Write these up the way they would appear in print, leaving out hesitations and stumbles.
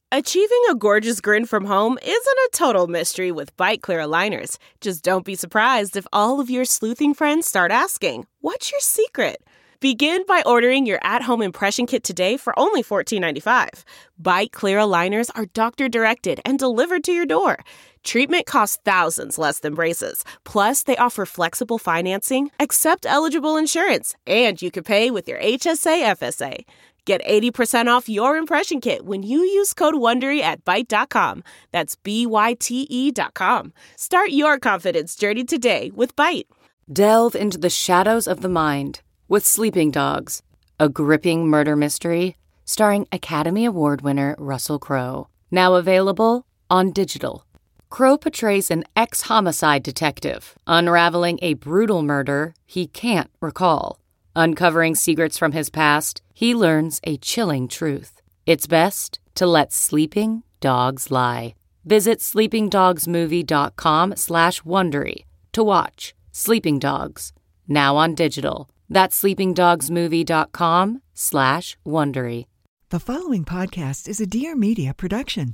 Achieving a gorgeous grin from home isn't a total mystery with Byte Clear aligners. Just don't be surprised if all of your sleuthing friends start asking, "What's your secret?" Begin by ordering your at-home impression kit today for only $14.95. Byte Clear aligners are doctor-directed and delivered to your door. Treatment costs thousands less than braces. Plus, they offer flexible financing, accept eligible insurance, and you can pay with your HSA FSA. Get 80% off your impression kit when you use code WONDERY at Byte.com. That's BYTE.com. Start your confidence journey today with Byte. Delve into the shadows of the mind with Sleeping Dogs, a gripping murder mystery starring Academy Award winner Russell Crowe. Now available on digital. Crowe portrays an ex-homicide detective unraveling a brutal murder he can't recall. Uncovering secrets from his past, he learns a chilling truth. It's best to let sleeping dogs lie. Visit sleepingdogsmovie.com/Wondery to watch Sleeping Dogs, now on digital. That's sleepingdogsmovie.com/Wondery. The following podcast is a Dear Media production.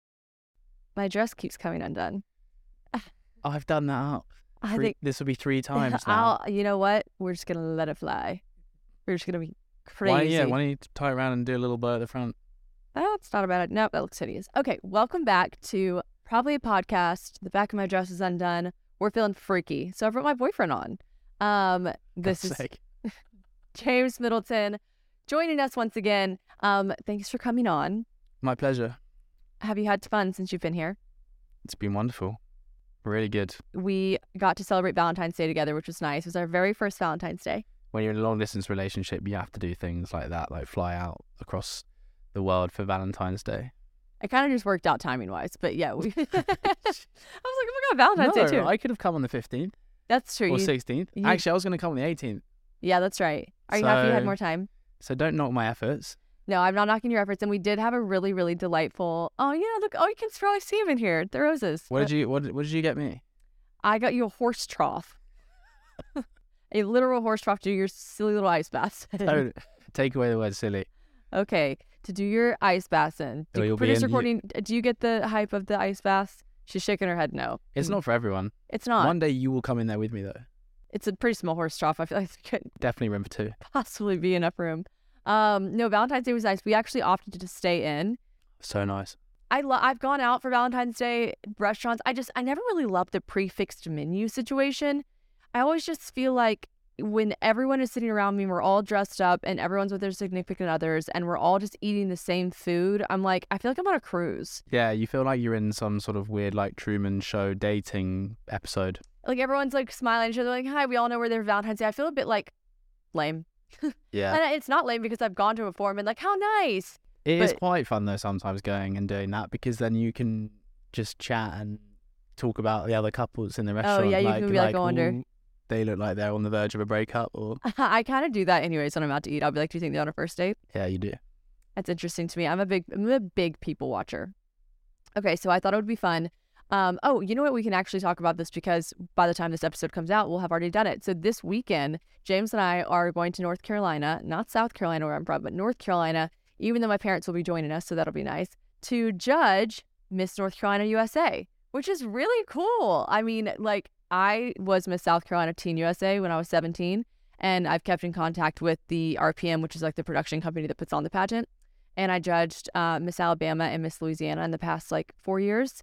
My dress keeps coming undone. I've done that up. This will be 3 times now. You know what? We're just going to let it fly. We're just going to be crazy. Why don't you tie it around and do a little bow at the front? That's not a bad idea. Nope, that looks hideous. Okay, welcome back to Probably a Podcast. The back of my dress is undone. We're feeling freaky. So I brought my boyfriend on. This is James Middleton joining us once again. Thanks for coming on. My pleasure. Have you had fun since you've been here? It's been wonderful. Really good. We got to celebrate Valentine's Day together, which was nice. It was our very first Valentine's Day. When you're in a long-distance relationship, you have to do things like that, like fly out across the world for Valentine's Day. It kind of just worked out timing-wise, but yeah. I was like, oh my God, Valentine's Day too. I could have come on the 15th. That's true. Or 16th. Actually, I was going to come on the 18th. Yeah, that's right. Are you happy you had more time? So don't knock my efforts. No, I'm not knocking your efforts. And we did have a really, really delightful... Oh, yeah, look. Oh, you can probably see them in here. The roses. What did you get me? I got you a horse trough. A literal horse trough to do your silly little ice bath. Don't take away the word silly. Okay, to do your ice bath in. Do you get the hype of the ice bath? She's shaking her head no. It's not for everyone. It's not. One day you will come in there with me, though. It's a pretty small horse trough. I feel like it could definitely room for 2. Possibly be enough room. No, Valentine's Day was nice. We actually opted to stay in. So nice. I've gone out for Valentine's Day restaurants. I never really loved the prefixed menu situation. I always just feel like when everyone is sitting around me, we're all dressed up and everyone's with their significant others and we're all just eating the same food. I'm like, I feel like I'm on a cruise. Yeah, you feel like you're in some sort of weird like Truman Show dating episode. Like everyone's like smiling at each other like, hi, we all know we're there for Valentine's Day. I feel a bit like lame. Yeah. And it's not lame because I've gone to it before and been like, how nice. It is quite fun though sometimes going and doing that because then you can just chat and talk about the other couples in the restaurant. Oh yeah, you can be like, I wonder. They look like they're on the verge of a breakup or... I kind of do that anyways when I'm out to eat. I'll be like, do you think they're on a first date? Yeah, you do. That's interesting to me. I'm a big people watcher. Okay, so I thought it would be fun. Oh, you know what? We can actually talk about this because by the time this episode comes out, we'll have already done it. So this weekend, James and I are going to North Carolina, not South Carolina where I'm from, but North Carolina, even though my parents will be joining us, so that'll be nice, to judge Miss North Carolina USA, which is really cool. I mean, like, I was Miss South Carolina Teen USA when I was 17, and I've kept in contact with the RPM, which is like the production company that puts on the pageant. And I judged Miss Alabama and Miss Louisiana in the past 4 years.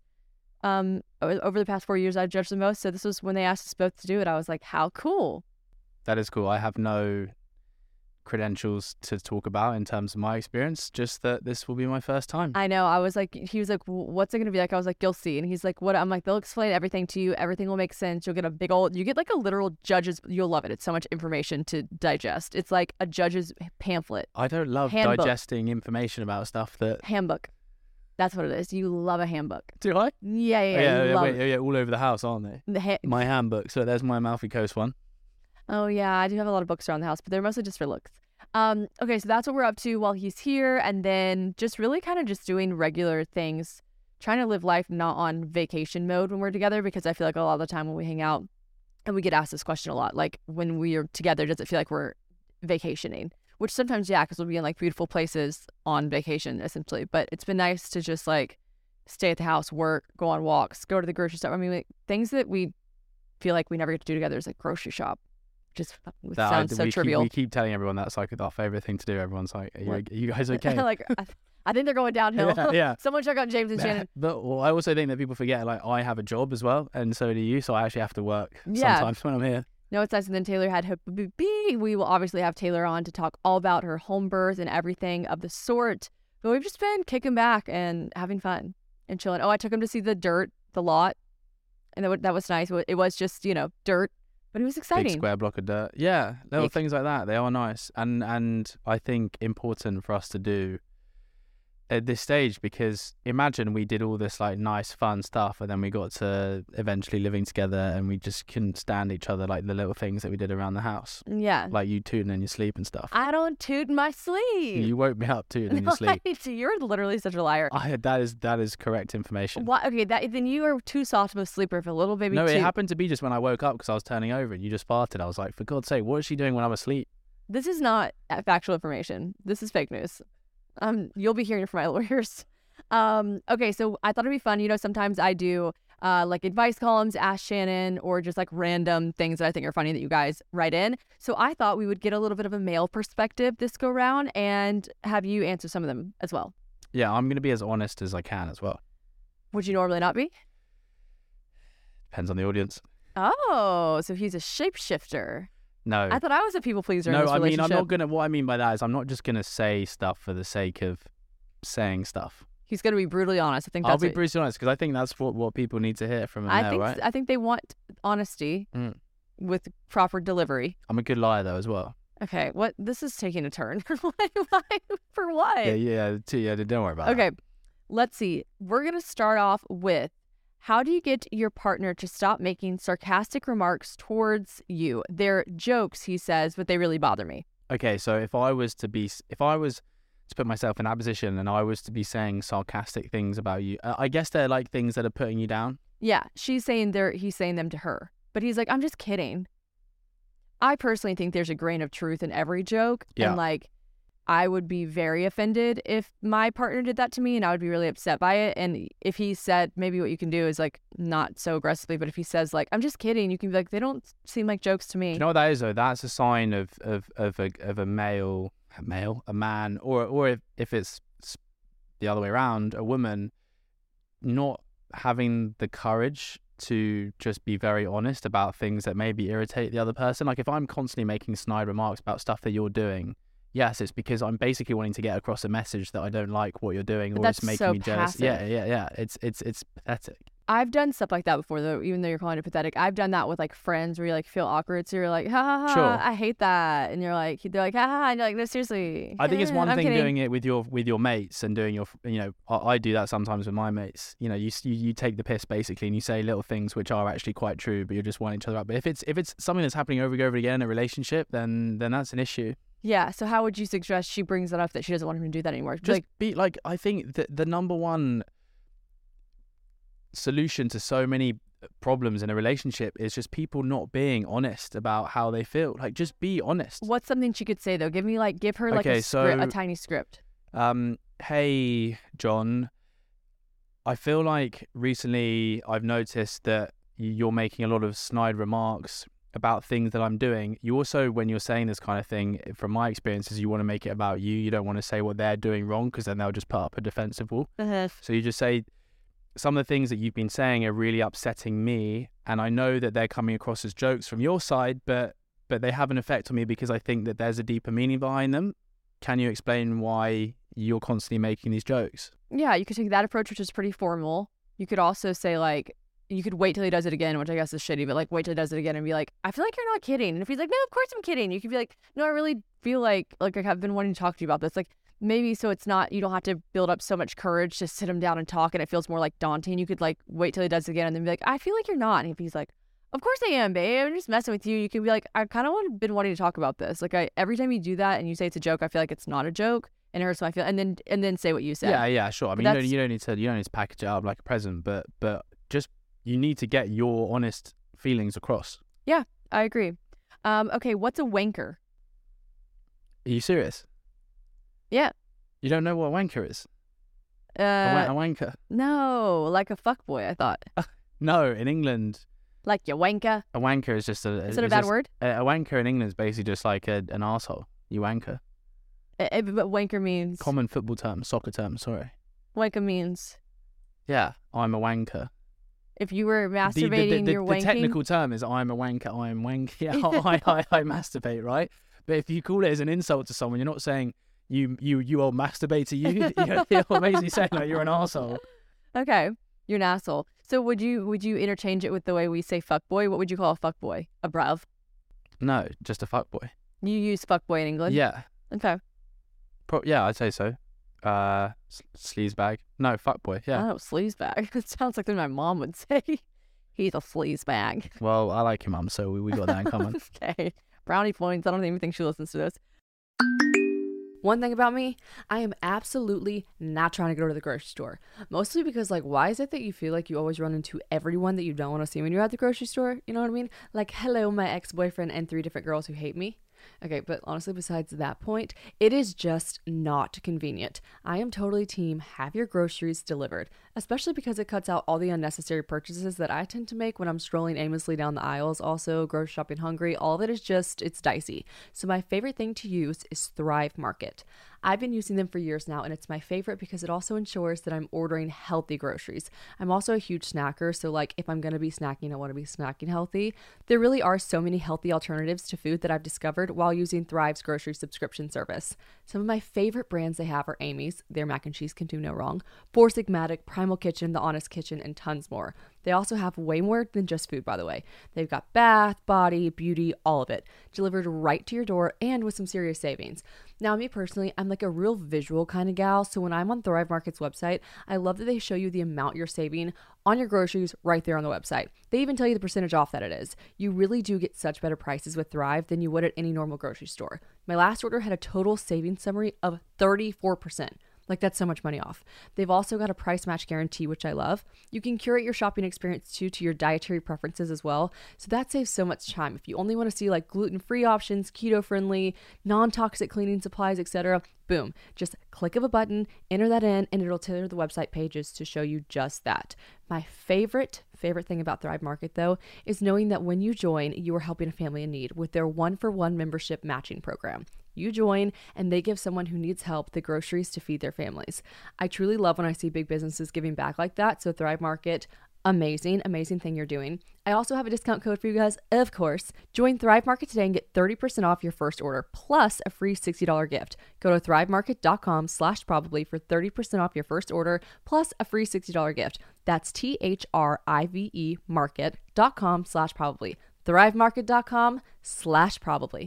Over the past 4 years, I've judged the most. So this was when they asked us both to do it. I was like, how cool. That is cool. I have no credentials to talk about in terms of my experience, just that this will be my first time. I know. I was like, he was like, what's it going to be like? I was like, you'll see. And he's like, what? I'm like, they'll explain everything to you. Everything will make sense. You'll get you get like a literal judge's, you'll love it. It's so much information to digest. It's like a judge's pamphlet. I don't love digesting information about stuff that... Handbook. That's what it is. You love a handbook. Do I? Yeah. All over the house, aren't they? My handbook. So there's my Amalfi Coast one. Oh, yeah. I do have a lot of books around the house, but they're mostly just for looks. Okay, so that's what we're up to while he's here. And then just really kind of just doing regular things, trying to live life not on vacation mode when we're together, because I feel like a lot of the time when we hang out, and we get asked this question a lot, like when we are together, does it feel like we're vacationing? which sometimes, yeah, because we'll be in like beautiful places on vacation, essentially. But it's been nice to just like stay at the house, work, go on walks, go to the grocery store. I mean, like, things that we feel like we never get to do together is like grocery shop. Just sounds so trivial. We keep telling everyone that's like our favorite thing to do. Everyone's like, are you guys okay? Like, I think they're going downhill. Yeah. Someone check on James and Shannon. But I also think that people forget, like, I have a job as well, and so do you. So I actually have to work sometimes when I'm here. No, it's nice. And then Taylor had HPB. We will obviously have Taylor on to talk all about her home birth and everything of the sort. But we've just been kicking back and having fun and chilling. Oh, I took him to see the lot. And that was nice. It was just, dirt. But it was exciting. Big square block of dirt. Yeah, little things like that. They are nice. And I think important for us to do at this stage, because imagine we did all this like nice fun stuff and then we got to eventually living together and we just couldn't stand each other, like the little things that we did around the house. Yeah. Like you tooting in your sleep and stuff. I don't toot in my sleep. You woke me up tooting in your sleep. You're literally such a liar. That is correct information. Why? Okay, then you are too soft of a sleeper if a little baby No, it happened to be just when I woke up because I was turning over and you just farted. I was like, for God's sake, what is she doing when I'm asleep? This is not factual information. This is fake news. You'll be hearing it from my lawyers. Okay, so I thought it'd be fun. Sometimes I do like advice columns, Ask Shannon, or just like random things that I think are funny that you guys write in. So I thought we would get a little bit of a male perspective this go round and have you answer some of them as well. Yeah, I'm going to be as honest as I can as well. Would you normally not be? Depends on the audience. Oh, so he's a shapeshifter. No. I thought I was a people pleaser in No, this I mean, relationship. I'm not going to, what I mean by that is I'm not just going to say stuff for the sake of saying stuff. He's going to be brutally honest. I think I'll be brutally honest because I think that's what people need to hear from a male, right? I think they want honesty with proper delivery. I'm a good liar though as well. Okay, this is taking a turn. For what? Yeah, don't worry about it. Okay, let's see. We're going to start off with, how do you get your partner to stop making sarcastic remarks towards you? They're jokes, he says, but they really bother me. Okay, so if I was to put myself in that position and I was to be saying sarcastic things about you, I guess they're like things that are putting you down. Yeah, he's saying them to her, but he's like, I'm just kidding. I personally think there's a grain of truth in every joke. Yeah. And like, I would be very offended if my partner did that to me, and I would be really upset by it. And if he said, maybe what you can do is like, not so aggressively, but if he says like, I'm just kidding, you can be like, they don't seem like jokes to me. Do you know what that is though? That's a sign of a man, or if it's the other way around, a woman not having the courage to just be very honest about things that maybe irritate the other person. Like if I'm constantly making snide remarks about stuff that you're doing, yes, it's because I'm basically wanting to get across a message that I don't like what you're doing, or it's making me jealous. Passive. Yeah. It's pathetic. I've done stuff like that before, though. Even though you're calling it pathetic, I've done that with like friends where you like feel awkward, so you're like, ha ha ha, Sure. I hate that, and they're like, ha ha, and you're like, no, seriously. I think it's one I'm thing kidding. doing it with your mates and doing I do that sometimes with my mates. You take the piss basically, and you say little things which are actually quite true, but you're just winding each other up. But if it's something that's happening over and over again in a relationship, then that's an issue. Yeah. So how would you suggest she brings that up that she doesn't want him to do that anymore? Just I think that the number one solution to so many problems in a relationship is just people not being honest about how they feel. Like, just be honest. What's something she could say though? Give her like Okay, a tiny script. Hey, John, I feel like recently I've noticed that you're making a lot of snide remarks about things that I'm doing. You also, when you're saying this kind of thing, from my experiences, you want to make it about you. You don't want to say what they're doing wrong, because then they'll just put up a defensive wall. So you just say, some of the things that you've been saying are really upsetting me, and I know that they're coming across as jokes from your side, but they have an effect on me because I think that there's a deeper meaning behind them. Can you explain why you're constantly making these jokes? Yeah, you could take that approach, which is pretty formal. You could also say like, you could wait till he does it again, which I guess is shitty, but like wait till he does it again and be like, I feel like you're not kidding. And if he's like, no, of course I'm kidding, you could be like, no, I really feel like I've been wanting to talk to you about this. Like, maybe so it's not, you don't have to build up so much courage to sit him down and talk and it feels more like daunting. You could like wait till he does it again and then be like, I feel like you're not. And if he's like, of course I am, babe, I'm just messing with you, you can be like, I kind of been wanting to talk about this. Like, every time you do that and you say it's a joke, I feel like it's not a joke and it hurts my feel, and then say what you said. Yeah, sure. I mean, you don't need to package it up like a present, but just, you need to get your honest feelings across. Yeah, I agree. Okay, what's a wanker? Are you serious? Yeah. You don't know what a wanker is? A wanker? No, like a fuckboy, I thought. No, in England, Like you wanker. a wanker is just a... Is it a bad word? A wanker in England is basically just like an arsehole. You wanker. But wanker means... Common football term, soccer term, sorry. Wanker means... Yeah, I'm a wanker. If you were masturbating, you're wanking? The technical term is I'm a wanker, I am wank. Yeah, I masturbate, right? But if you call it as an insult to someone, you're not saying you old masturbator, you're basically saying like you're an arsehole. Okay, you're an asshole. So would you interchange it with the way we say fuckboy? What would you call a fuckboy? A bruv? No, just a fuckboy. You use fuckboy in England? Yeah. Okay. Yeah, I'd say so. Sleazebag. No, fuckboy, yeah. Oh, sleazebag. It sounds like something my mom would say. He's a sleazebag. Well, I like your mum, so we got that in common. Okay. Brownie points. I don't even think she listens to this. One thing about me, I am absolutely not trying to go to the grocery store. Mostly because, like, why is it that you feel like you always run into everyone that you don't want to see when you're at the grocery store? You know what I mean? Like, hello, my ex-boyfriend and 3 different girls who hate me. Okay, but honestly, besides that point, it is just not convenient. I am totally team have your groceries delivered, especially because it cuts out all the unnecessary purchases that I tend to make when I'm strolling aimlessly down the aisles. Also, grocery shopping hungry, all of it is just, it's dicey. So my favorite thing to use is Thrive Market. I've been using them for years now, and it's my favorite because it also ensures that I'm ordering healthy groceries. I'm also a huge snacker, so like if I'm going to be snacking, I want to be snacking healthy. There really are so many healthy alternatives to food that I've discovered while using Thrive's grocery subscription service. Some of my favorite brands they have are Amy's, their mac and cheese can do no wrong, Four Sigmatic, Primal Kitchen, The Honest Kitchen, and tons more. They also have way more than just food, by the way. They've got bath, body, beauty, all of it, delivered right to your door and with some serious savings. Now, me personally, I'm like a real visual kind of gal, so when I'm on Thrive Market's website, I love that they show you the amount you're saving on your groceries right there on the website. They even tell you the percentage off that it is. You really do get such better prices with Thrive than you would at any normal grocery store. My last order had a total savings summary of 34%. Like, that's so much money off. They've also got a price match guarantee, which I love. You can curate your shopping experience too to your dietary preferences as well. So that saves so much time. If you only want to see like gluten-free options, keto-friendly, non-toxic cleaning supplies, etc., boom, just click of a button, enter that in, and it'll tailor the website pages to show you just that. My favorite thing about Thrive Market, though, is knowing that when you join, you are helping a family in need with their 1-for-1 membership matching program. You join, and they give someone who needs help the groceries to feed their families. I truly love when I see big businesses giving back like that, so Thrive Market, amazing thing you're doing. I also have a discount code for you guys, of course. Join Thrive Market today and get 30% off your first order, plus a free $60 gift. Go to thrivemarket.com/probably for 30% off your first order, plus a free $60 gift. That's THRIVE market.com/probably. thrivemarket.com/probably.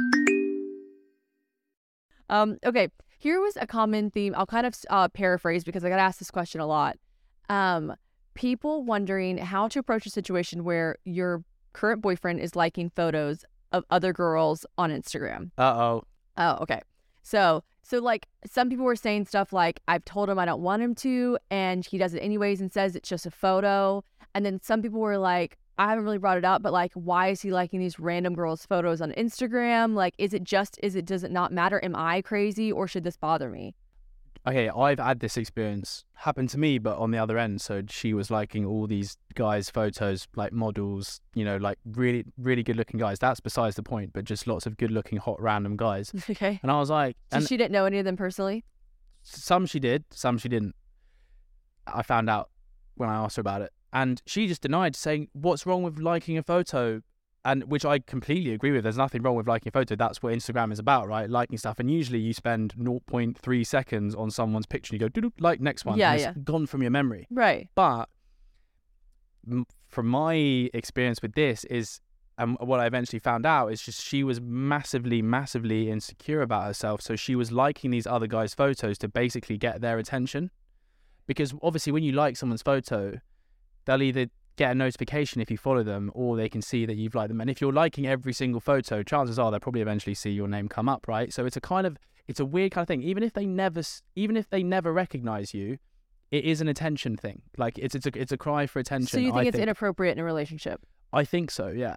Okay, here was a common theme. I'll kind of paraphrase because I got asked this question a lot. People wondering how to approach a situation where your current boyfriend is liking photos of other girls on Instagram. Uh-oh. Oh, okay. So like some people were saying stuff like, I've told him I don't want him to, and he does it anyways and says it's just a photo. And then some people were like, I haven't really brought it up, but like, why is he liking these random girls' photos on Instagram? Like, does it not matter? Am I crazy, or should this bother me? Okay, I've had this experience happen to me, but on the other end. So she was liking all these guys' photos, like models, like really, really good looking guys. That's besides the point, but just lots of good looking, hot, random guys. Okay. And I was like... So she didn't know any of them personally? Some she did, some she didn't. I found out when I asked her about it. And she just denied, saying, what's wrong with liking a photo? And which I completely agree with. There's nothing wrong with liking a photo. That's what Instagram is about, right? Liking stuff. And usually you spend 0.3 seconds on someone's picture and you go, like, next one. Yeah, and it's gone from your memory. Right. But from my experience with this is, and what I eventually found out is just she was massively, massively insecure about herself. So she was liking these other guys' photos to basically get their attention. Because obviously when you like someone's photo, they'll either get a notification if you follow them, or they can see that you've liked them. And if you're liking every single photo, chances are they'll probably eventually see your name come up, right? So it's a weird kind of thing. Even if they never recognize you, it is an attention thing. Like it's a cry for attention. So you think it's inappropriate in a relationship? I think so, yeah.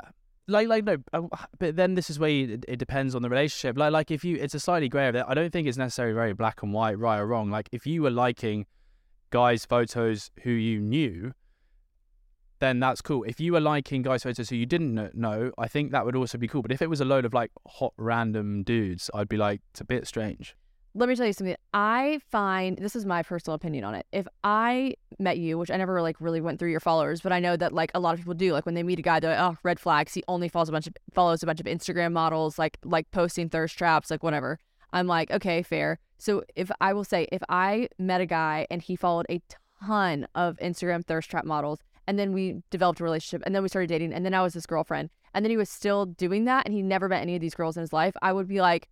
no, but then this is where it depends on the relationship. Like if you, it's a slightly grey area. I don't think it's necessarily very black and white, right or wrong. Like if you were liking guys' photos who you knew, then that's cool. If you were liking guys' photos who you didn't know, I think that would also be cool. But if it was a load of like hot random dudes, I'd be like, it's a bit strange. Let me tell you something. I find, this is my personal opinion on it. If I met you, which I never like really went through your followers, but I know that like a lot of people do. Like when they meet a guy, they're like, oh, red flags. He only follows a bunch of Instagram models, like posting thirst traps, like whatever. I'm like, okay, fair. So if I met a guy and he followed a ton of Instagram thirst trap models, and then we developed a relationship, and then we started dating, and then I was his girlfriend, and then he was still doing that, and he never met any of these girls in his life, I would be like,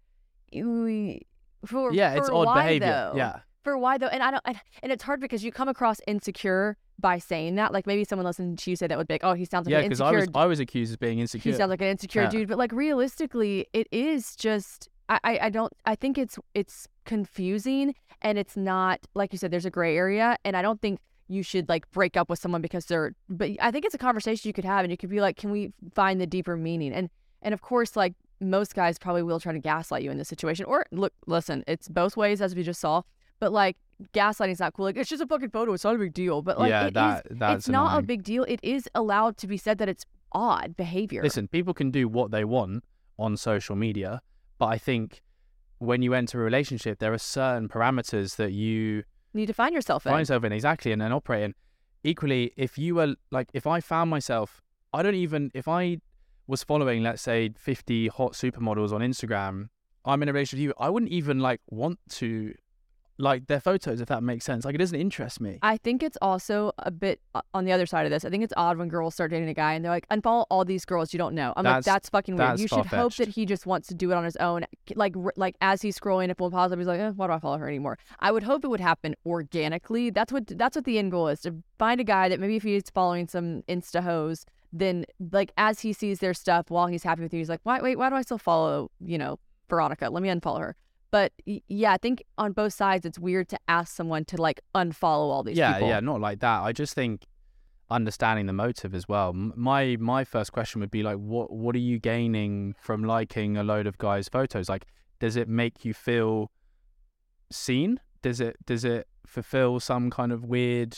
it's odd behavior. Though? Yeah. For why though? And it's hard because you come across insecure by saying that. Like maybe someone listened to you say that would be like, oh, he sounds like an insecure. Yeah, because I was accused of being insecure. He sounds like an insecure dude, but like realistically, it is just. I think it's confusing, and it's not, like you said, there's a gray area, and I don't think you should like break up with someone because but I think it's a conversation you could have, and you could be like, can we find the deeper meaning? And of course, like most guys probably will try to gaslight you in this situation, or listen, it's both ways as we just saw, but like gaslighting's not cool. Like it's just a fucking photo, it's not a big deal. But like it's not a big deal. It is allowed to be said that it's odd behavior. Listen, people can do what they want on social media, but I think when you enter a relationship, there are certain parameters that you need to find yourself in. Exactly, and then operate in. Equally, if you were like, if I found myself, if I was following, let's say, 50 hot supermodels on Instagram, I'm in a relationship with you, I wouldn't even like want to like their photos, if that makes sense. Like it doesn't interest me. I think it's also a bit on the other side of this. I think it's odd when girls start dating a guy and they're like, unfollow all these girls you don't know. I'm like, that's fucking weird. You should hope that he just wants to do it on his own. Like as he's scrolling, if one pops up, he's like, why do I follow her anymore? I would hope it would happen organically. That's what the end goal is, to find a guy that maybe if he's following some Insta hoes, then like as he sees their stuff while he's happy with you, he's like, why do I still follow, Veronica? Let me unfollow her. But yeah, I think on both sides, it's weird to ask someone to like unfollow all these people. Yeah, not like that. I just think understanding the motive as well. My first question would be like, what are you gaining from liking a load of guys' photos? Like, does it make you feel seen? Does it fulfill some kind of weird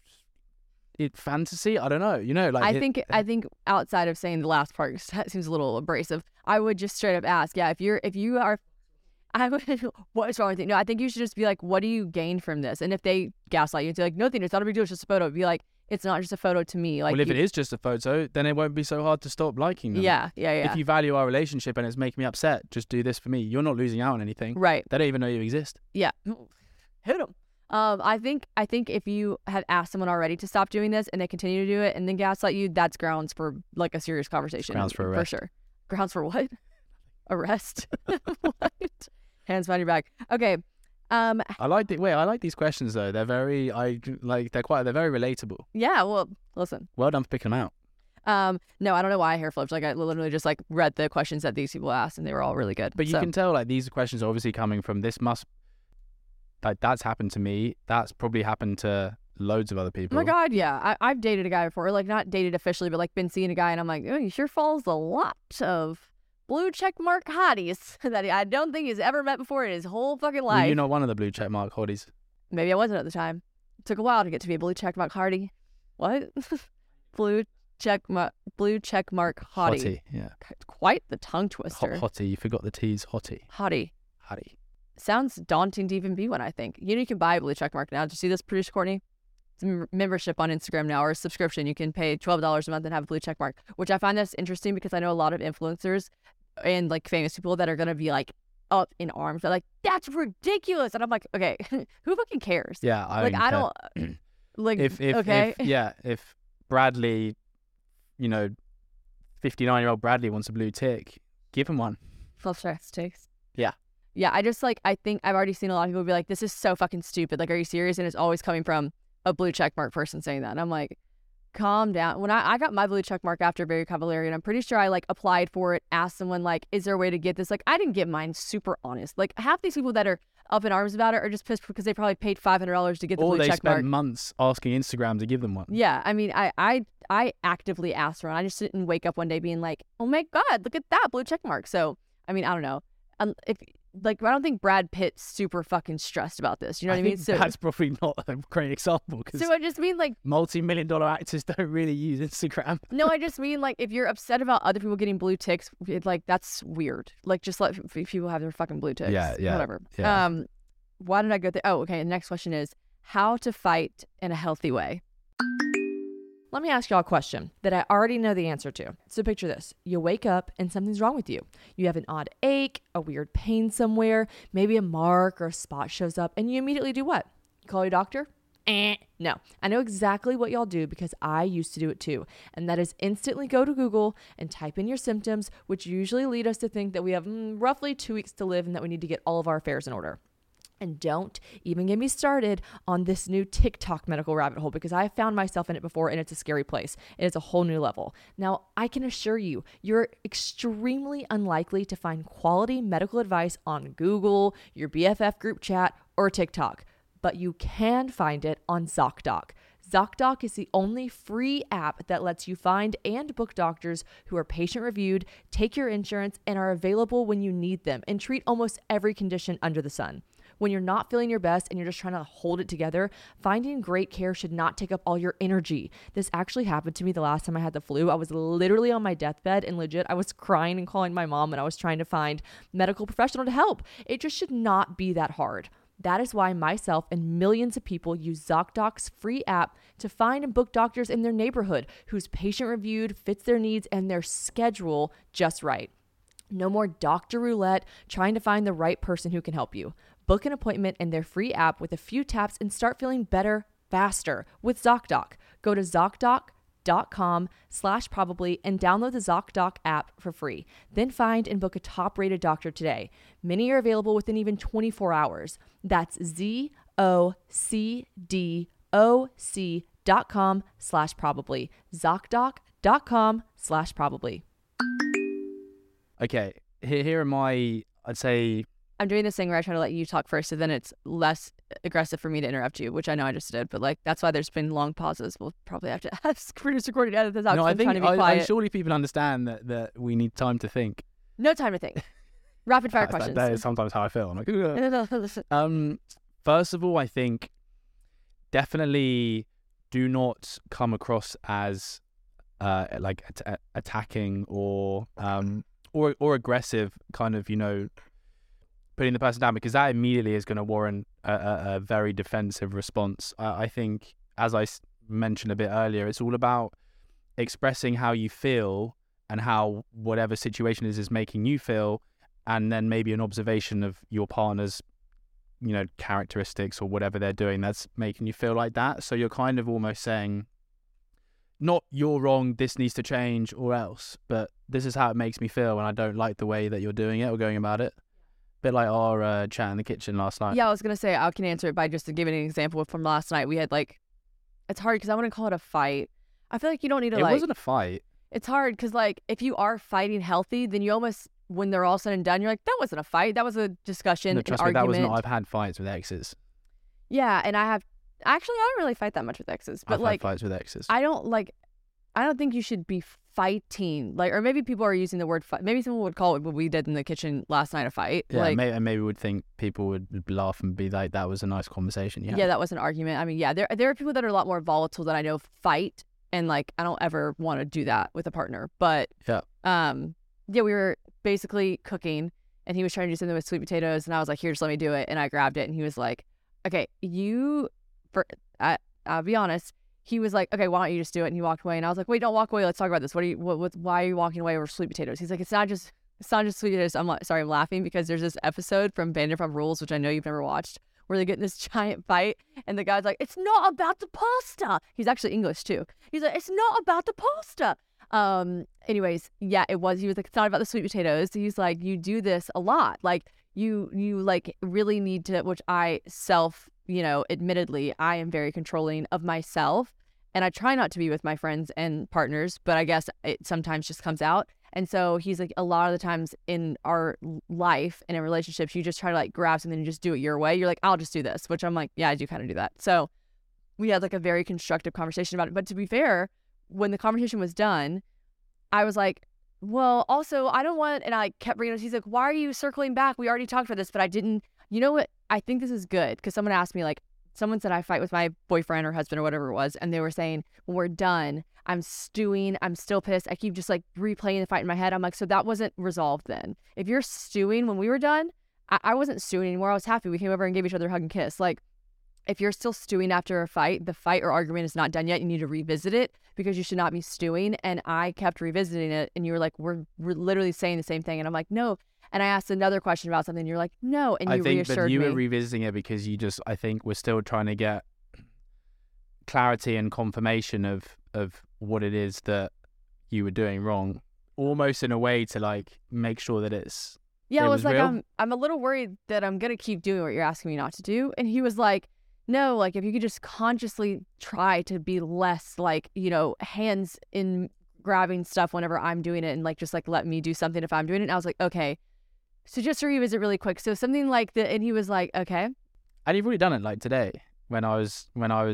fantasy? I don't know. Like I think outside of saying the last part seems a little abrasive, I would just straight up ask, if you are. I would, what is wrong with you? No, I think you should just be like, what do you gain from this? And if they gaslight you and say like, nothing, it's not a big deal, it's just a photo, be like, it's not just a photo to me. Like, well, if it is just a photo, then it won't be so hard to stop liking them. Yeah. If you value our relationship and it's making me upset, just do this for me. You're not losing out on anything. Right. They don't even know you exist. Yeah. Hit them. I think if you had asked someone already to stop doing this and they continue to do it and then gaslight you, that's grounds for like a serious conversation. Grounds for arrest. For sure. Grounds for what? Arrest? What? Hands behind your back. Okay. I like these questions though. They're very they're very relatable. Yeah, well, listen. Well done for picking them out. No, I don't know why I hair flipped. Like I literally just like read the questions that these people asked and they were all really good. But you can tell like these questions are obviously coming from that's happened to me. That's probably happened to loads of other people. Oh my God, yeah. I've dated a guy before, like not dated officially, but like been seeing a guy and I'm like, oh, he sure follows a lot of blue check mark hotties that I don't think he's ever met before in his whole fucking life. Well, you're not one of the blue check mark hotties. Maybe I wasn't at the time. It took a while to get to be a blue check mark hottie. What? blue check mark hottie. Yeah. Quite the tongue twister. Hottie. You forgot the T's. Hottie. Hottie. Sounds daunting to even be one, I think. You can buy a blue check mark now. Did you see this, producer Courtney? It's a membership on Instagram now, or a subscription. You can pay $12 a month and have a blue check mark, which I find that's interesting because I know a lot of influencers and like famous people that are going to be like up in arms. They're like, that's ridiculous. And I'm like, okay, who fucking cares? Yeah. I don't like, if Bradley, 59-year-old Bradley wants a blue tick, give him one. Self-stress ticks. Yeah. Yeah. I think I've already seen a lot of people be like, this is so fucking stupid. Like, are you serious? And it's always coming from a blue check mark person saying that. And I'm like, calm down. When I got my blue check mark after Very Cavallari, and I'm pretty sure I like applied for it, asked someone like, is there a way to get this? Like, I didn't get mine super honest. Like half these people that are up in arms about it, or just pissed because they probably paid $500 to get the Or blue they check mark. spent months asking Instagram to give them one. Yeah, I mean, I actively asked for one. I just didn't wake up one day being like, oh my God, look at that blue check mark. So, I mean, I don't know. I don't think Brad Pitt's super fucking stressed about this. You know what I mean? So that's probably not a great example because so I just mean like multi-million-dollar actors don't really use Instagram. No, I just mean like if you're upset about other people getting blue ticks, like that's weird. Like just let people have their fucking blue ticks. Yeah. Whatever. Yeah. Why did I go there? Oh, okay. The next question is how to fight in a healthy way. Let me ask y'all a question that I already know the answer to. So picture this. You wake up and something's wrong with you. You have an odd ache, a weird pain somewhere, maybe a mark or a spot shows up, and you immediately do what? Call your doctor? No. I know exactly what y'all do because I used to do it too. And that is instantly go to Google and type in your symptoms, which usually lead us to think that we have roughly 2 weeks to live and that we need to get all of our affairs in order. And don't even get me started on this new TikTok medical rabbit hole because I found myself in it before and it's a scary place. It is a whole new level. Now, I can assure you, you're extremely unlikely to find quality medical advice on Google, your BFF group chat, or TikTok, but you can find it on ZocDoc. ZocDoc is the only free app that lets you find and book doctors who are patient reviewed, take your insurance, and are available when you need them and treat almost every condition under the sun. When you're not feeling your best and you're just trying to hold it together, finding great care should not take up all your energy. This actually happened to me the last time I had the flu. I was literally on my deathbed and legit, I was crying and calling my mom and I was trying to find medical professional to help. It just should not be that hard. That is why myself and millions of people use ZocDoc's free app to find and book doctors in their neighborhood who's patient reviewed, fits their needs, and their schedule just right. No more doctor roulette trying to find the right person who can help you. Book an appointment in their free app with a few taps and start feeling better faster with ZocDoc. Go to ZocDoc.com/probably and download the ZocDoc app for free. Then find and book a top-rated doctor today. Many are available within even 24 hours. That's ZocDoc.com/probably. ZocDoc.com/probably. Okay, here are my, I'd say... I'm doing this thing where I try to let you talk first, so then it's less aggressive for me to interrupt you, which I know I just did, but like that's why there's been long pauses. We'll probably have to ask producer Courtney to edit this out. No, I'm trying to be quiet. surely people understand that we need time to think. No time to think. Rapid fire questions. That is sometimes how I feel. I'm like, first of all, I think definitely do not come across as attacking or aggressive, kind of, putting the person down, because that immediately is going to warrant a very defensive response. I think, as I mentioned a bit earlier, it's all about expressing how you feel and how whatever situation is making you feel, and then maybe an observation of your partner's, characteristics or whatever they're doing that's making you feel like that. So you're kind of almost saying, not you're wrong, this needs to change or else, but this is how it makes me feel and I don't like the way that you're doing it or going about it. Bit like our chat in the kitchen last night. Yeah, I was going to say, I can answer it by just giving an example from last night. We had it's hard because I wouldn't call it a fight. I feel like you don't need to It wasn't a fight. It's hard because if you are fighting healthy, then you almost, when they're all said and done, you're like, that wasn't a fight. That was a discussion, No, trust an me, argument. that was not. I've had fights with exes. Yeah, and I don't really fight that much with exes. But I've had fights with exes. I don't think you should be fighting, or maybe people are using the word fight. Maybe someone would call it what we did in the kitchen last night a fight. Yeah, maybe would think people would laugh and be like, that was a nice conversation. Yeah, that was an argument. I mean, yeah, there are people that are a lot more volatile that I know fight, and I don't ever want to do that with a partner. But we were basically cooking, and he was trying to do something with sweet potatoes, and I was like, here, just let me do it, and I grabbed it, and he was like, okay, I'll be honest. He was like, okay, why don't you just do it? And he walked away. And I was like, wait, don't walk away. Let's talk about this. Why are you walking away over sweet potatoes? He's like, it's not just sweet potatoes. I'm like, sorry, I'm laughing because there's this episode from Vanderpump Rules, which I know you've never watched, where they get in this giant fight. And the guy's like, it's not about the pasta. He's actually English too. He's like, it's not about the pasta. Anyways, yeah, it was. He was like, it's not about the sweet potatoes. He's like, you do this a lot. You really need to, which I admittedly, I am very controlling of myself, and I try not to be with my friends and partners, but I guess it sometimes just comes out. And so he's like, a lot of the times in our life and in relationships, you just try to like grab something and just do it your way. You're like, I'll just do this, which I'm like, yeah, I do kind of do that. So we had like a very constructive conversation about it. But to be fair, when the conversation was done, I was like, well, also, I don't want, and I kept bringing it up. He's like, why are you circling back? We already talked about this, but I didn't, you know what? I think this is good because someone asked me, like, someone said I fight with my boyfriend or husband or whatever it was. And they were saying, when we're done, I'm stewing. I'm still pissed. I keep just like replaying the fight in my head. I'm like, so that wasn't resolved then. If you're stewing when we were done, I wasn't stewing anymore. I was happy. We came over and gave each other a hug and kiss. Like, if you're still stewing after a fight, the fight or argument is not done yet. You need to revisit it because you should not be stewing. And I kept revisiting it. And you were like, we're literally saying the same thing. And I'm like, no. And I asked another question about something. And you're like, no. And you reassured me. I think that you were revisiting it because I think we're still trying to get clarity and confirmation of what it is that you were doing wrong. Almost in a way to like make sure that it's... Yeah, I was like, real. I'm a little worried that I'm going to keep doing what you're asking me not to do. And he was like, no, like if you could just consciously try to be less like, hands in grabbing stuff whenever I'm doing it and like just like let me do something if I'm doing it. And I was like, okay. So just to revisit really quick. So something like that, and he was like, okay. And you've already done it like today when I was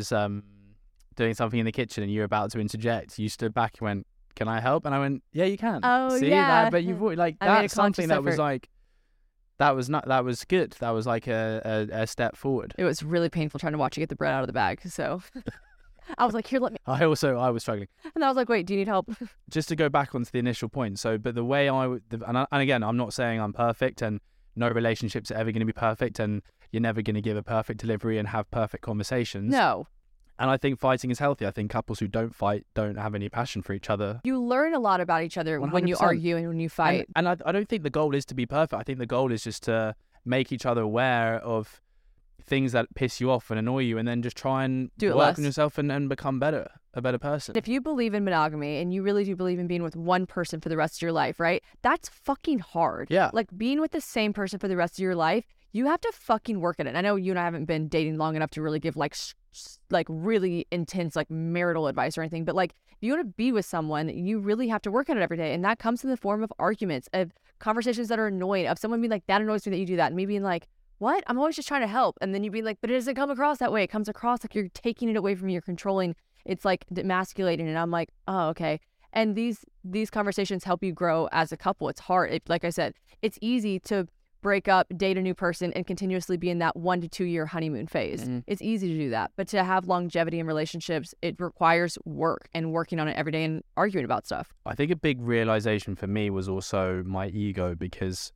doing something in the kitchen and you were about to interject. You stood back and went, "Can I help?" And I went, "Yeah, you can." Oh, see yeah. That, but you've already, like that's something that was like. That was good. That was like a step forward. It was really painful trying to watch you get the bread out of the bag. So I was like, here, let me. I was struggling. And I was like, wait, do you need help? Just to go back onto the initial point. So, but the way and again, I'm not saying I'm perfect and no relationships are ever going to be perfect and you're never going to give a perfect delivery and have perfect conversations. No. And I think fighting is healthy. I think couples who don't fight don't have any passion for each other. You learn a lot about each other 100%. When you argue and when you fight. And I don't think the goal is to be perfect. I think the goal is just to make each other aware of things that piss you off and annoy you and then just try and work on yourself and become a better person. If you believe in monogamy and you really do believe in being with one person for the rest of your life, right? That's fucking hard. Yeah. Like being with the same person for the rest of your life, you have to fucking work at it. And I know you and I haven't been dating long enough to really give like really intense like marital advice or anything, but like if you want to be with someone, you really have to work at it every day, and that comes in the form of arguments, of conversations that are annoying, of someone being like, that annoys me that you do that, and me being like, what? I'm always just trying to help, and then you being like, but it doesn't come across that way. It comes across like you're taking it away from me, you're controlling, it's like demasculating, and I'm like, oh, okay. And these conversations help you grow as a couple. It's hard. Like I said, it's easy to break up, date a new person, and continuously be in that 1 to 2 year honeymoon phase. Mm-hmm. It's easy to do that. But to have longevity in relationships, it requires work and working on it every day and arguing about stuff. I think a big realization for me was also my ego, because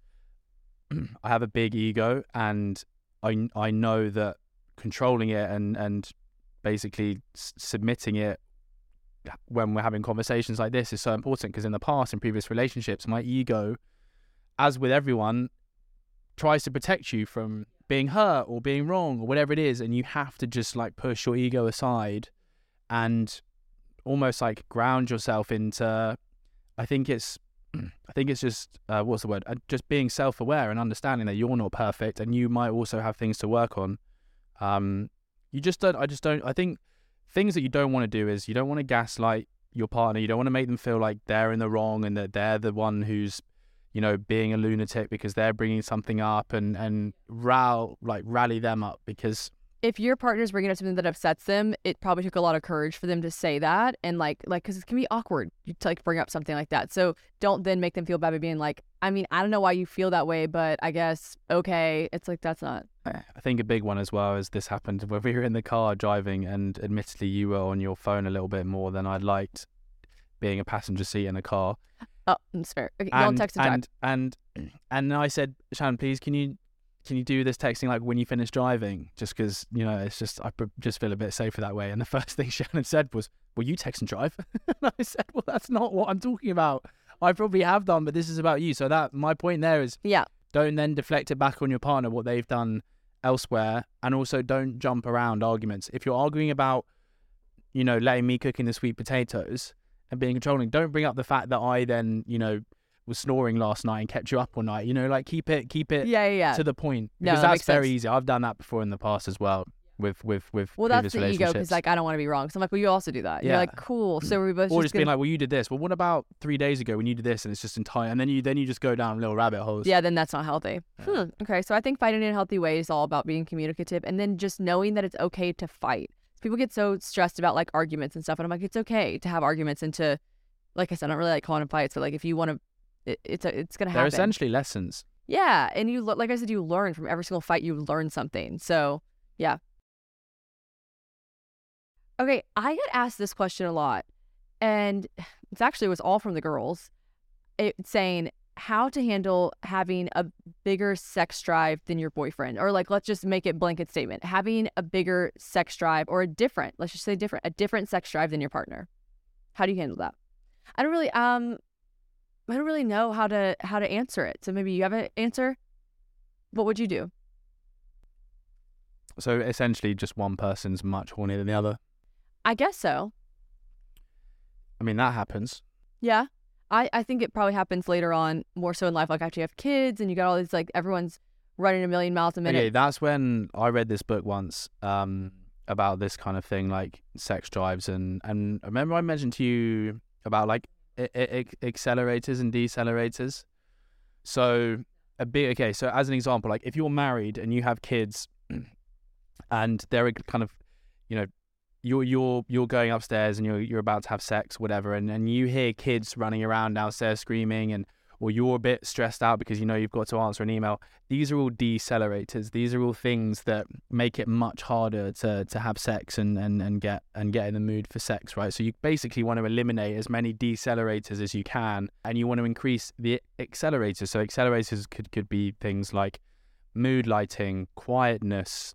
I have a big ego and I know that controlling it and basically submitting it when we're having conversations like this is so important, because in the past, in previous relationships, my ego, as with everyone, tries to protect you from being hurt or being wrong or whatever it is, and you have to just like push your ego aside and almost like ground yourself into, I think it's just what's the word, just being self-aware and understanding that you're not perfect and you might also have things to work on. I think things that you don't want to do is you don't want to gaslight your partner. You don't want to make them feel like they're in the wrong and that they're the one who's being a lunatic because they're bringing something up, and rally them up, because if your partner's bringing up something that upsets them, it probably took a lot of courage for them to say that, and like because it can be awkward to like bring up something like that. So don't then make them feel bad by being like, I mean, I don't know why you feel that way, but I guess okay. It's like, that's not. I think a big one as well is this happened when we were in the car driving, and admittedly you were on your phone a little bit more than I'd liked, being a passenger seat in a car. Oh, that's fair. Okay, don't text and drive. And I said, Shannon, please, can you do this texting like when you finish driving? Just because, it's just, I just feel a bit safer that way. And the first thing Shannon said was, well, you text and drive. And I said, well, that's not what I'm talking about. I probably have done, but this is about you. So that my point there is, yeah, don't then deflect it back on your partner, what they've done elsewhere. And also don't jump around arguments. If you're arguing about, letting me cook in the sweet potatoes and being controlling, don't bring up the fact that I then, was snoring last night and kept you up all night. Like keep it yeah. to the point. No, Because that's very easy. I've done that before in the past as well. with Well, previous that's the ego relationships. because like I don't want to be wrong. So I'm like, well, you also do that. You're Yeah. like, cool. So we both Or just just being like, well, you did this. Well, what about 3 days ago when you did this? And it's just entire, and then you just go down little rabbit holes. yeah, then that's not healthy. Yeah. Okay, so I think fighting in a healthy way is all about being communicative and then just knowing that it's okay to fight. People get so stressed about like arguments and stuff, and I'm like, it's okay to have arguments and to, like I said, I don't really like calling them fights, but like if you want to, it's gonna happen. They're essentially lessons. Yeah, and you like I said, you learn from every single fight. You learn something. So yeah. Okay, I get asked this question a lot, and it was all from the girls. It's saying how to handle having a bigger sex drive than your boyfriend, or like let's just make it blanket statement, having a bigger sex drive or a different sex drive than your partner. How do you handle that? I don't really know how to answer it. So maybe you have an answer. What would you do? So essentially, just one person's much hornier than the other. I guess so. I mean, that happens. Yeah. I think it probably happens later on, more so in life, like after you have kids and you got all these, like, everyone's running a million miles a minute. Okay, that's when I read this book once about this kind of thing, like sex drives. And remember I mentioned to you about, like, accelerators and decelerators? So, so as an example, like, if you're married and you have kids and they're kind of, you know, you're going upstairs and you're about to have sex, whatever, and you hear kids running around downstairs screaming, or you're a bit stressed out because you know you've got to answer an email. These are all decelerators. These are all things that make it much harder to have sex and get in the mood for sex, right? So you basically want to eliminate as many decelerators as you can, and you want to increase the accelerators. So accelerators could be things like mood lighting, quietness,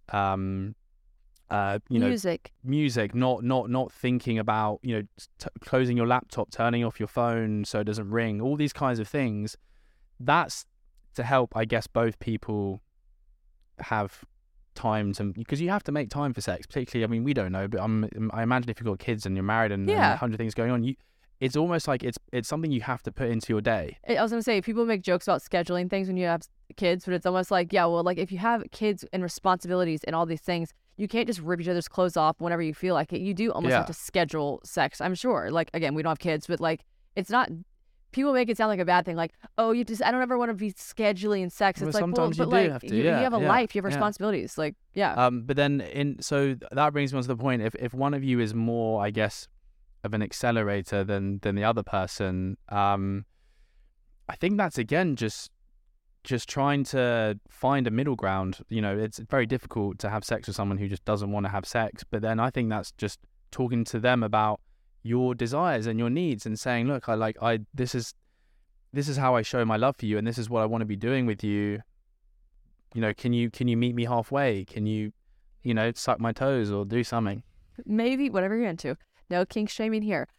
music, not thinking about, you know, closing your laptop, turning off your phone so it doesn't ring, all these kinds of things. That's to help, I guess, both people have time to, because you have to make time for sex, particularly, I mean, we don't know, but I imagine if you've got kids and you're married and 100 things going on, it's almost like it's something you have to put into your day. I was going to say, people make jokes about scheduling things when you have kids, but it's almost like, yeah, well, like if you have kids and responsibilities and all these things, you can't just rip each other's clothes off whenever you feel like it. You do almost have to schedule sex, I'm sure. Like, again, we don't have kids, but like, it's not, people make it sound like a bad thing. Like, oh, I don't ever want to be scheduling sex. It's like, sometimes well, you but do like, have to. you have a life, you have responsibilities. Like, yeah. But then so that brings me on to the point. If one of you is more, I guess, of an accelerator than the other person, I think that's, again, just trying to find a middle ground. You know, it's very difficult to have sex with someone who just doesn't want to have sex, but then I think that's just talking to them about your desires and your needs and saying, look, this is how I show my love for you, and this is what I want to be doing with you. You know, can you meet me halfway? Can you suck my toes or do something? Maybe whatever you're into. No kink shaming here.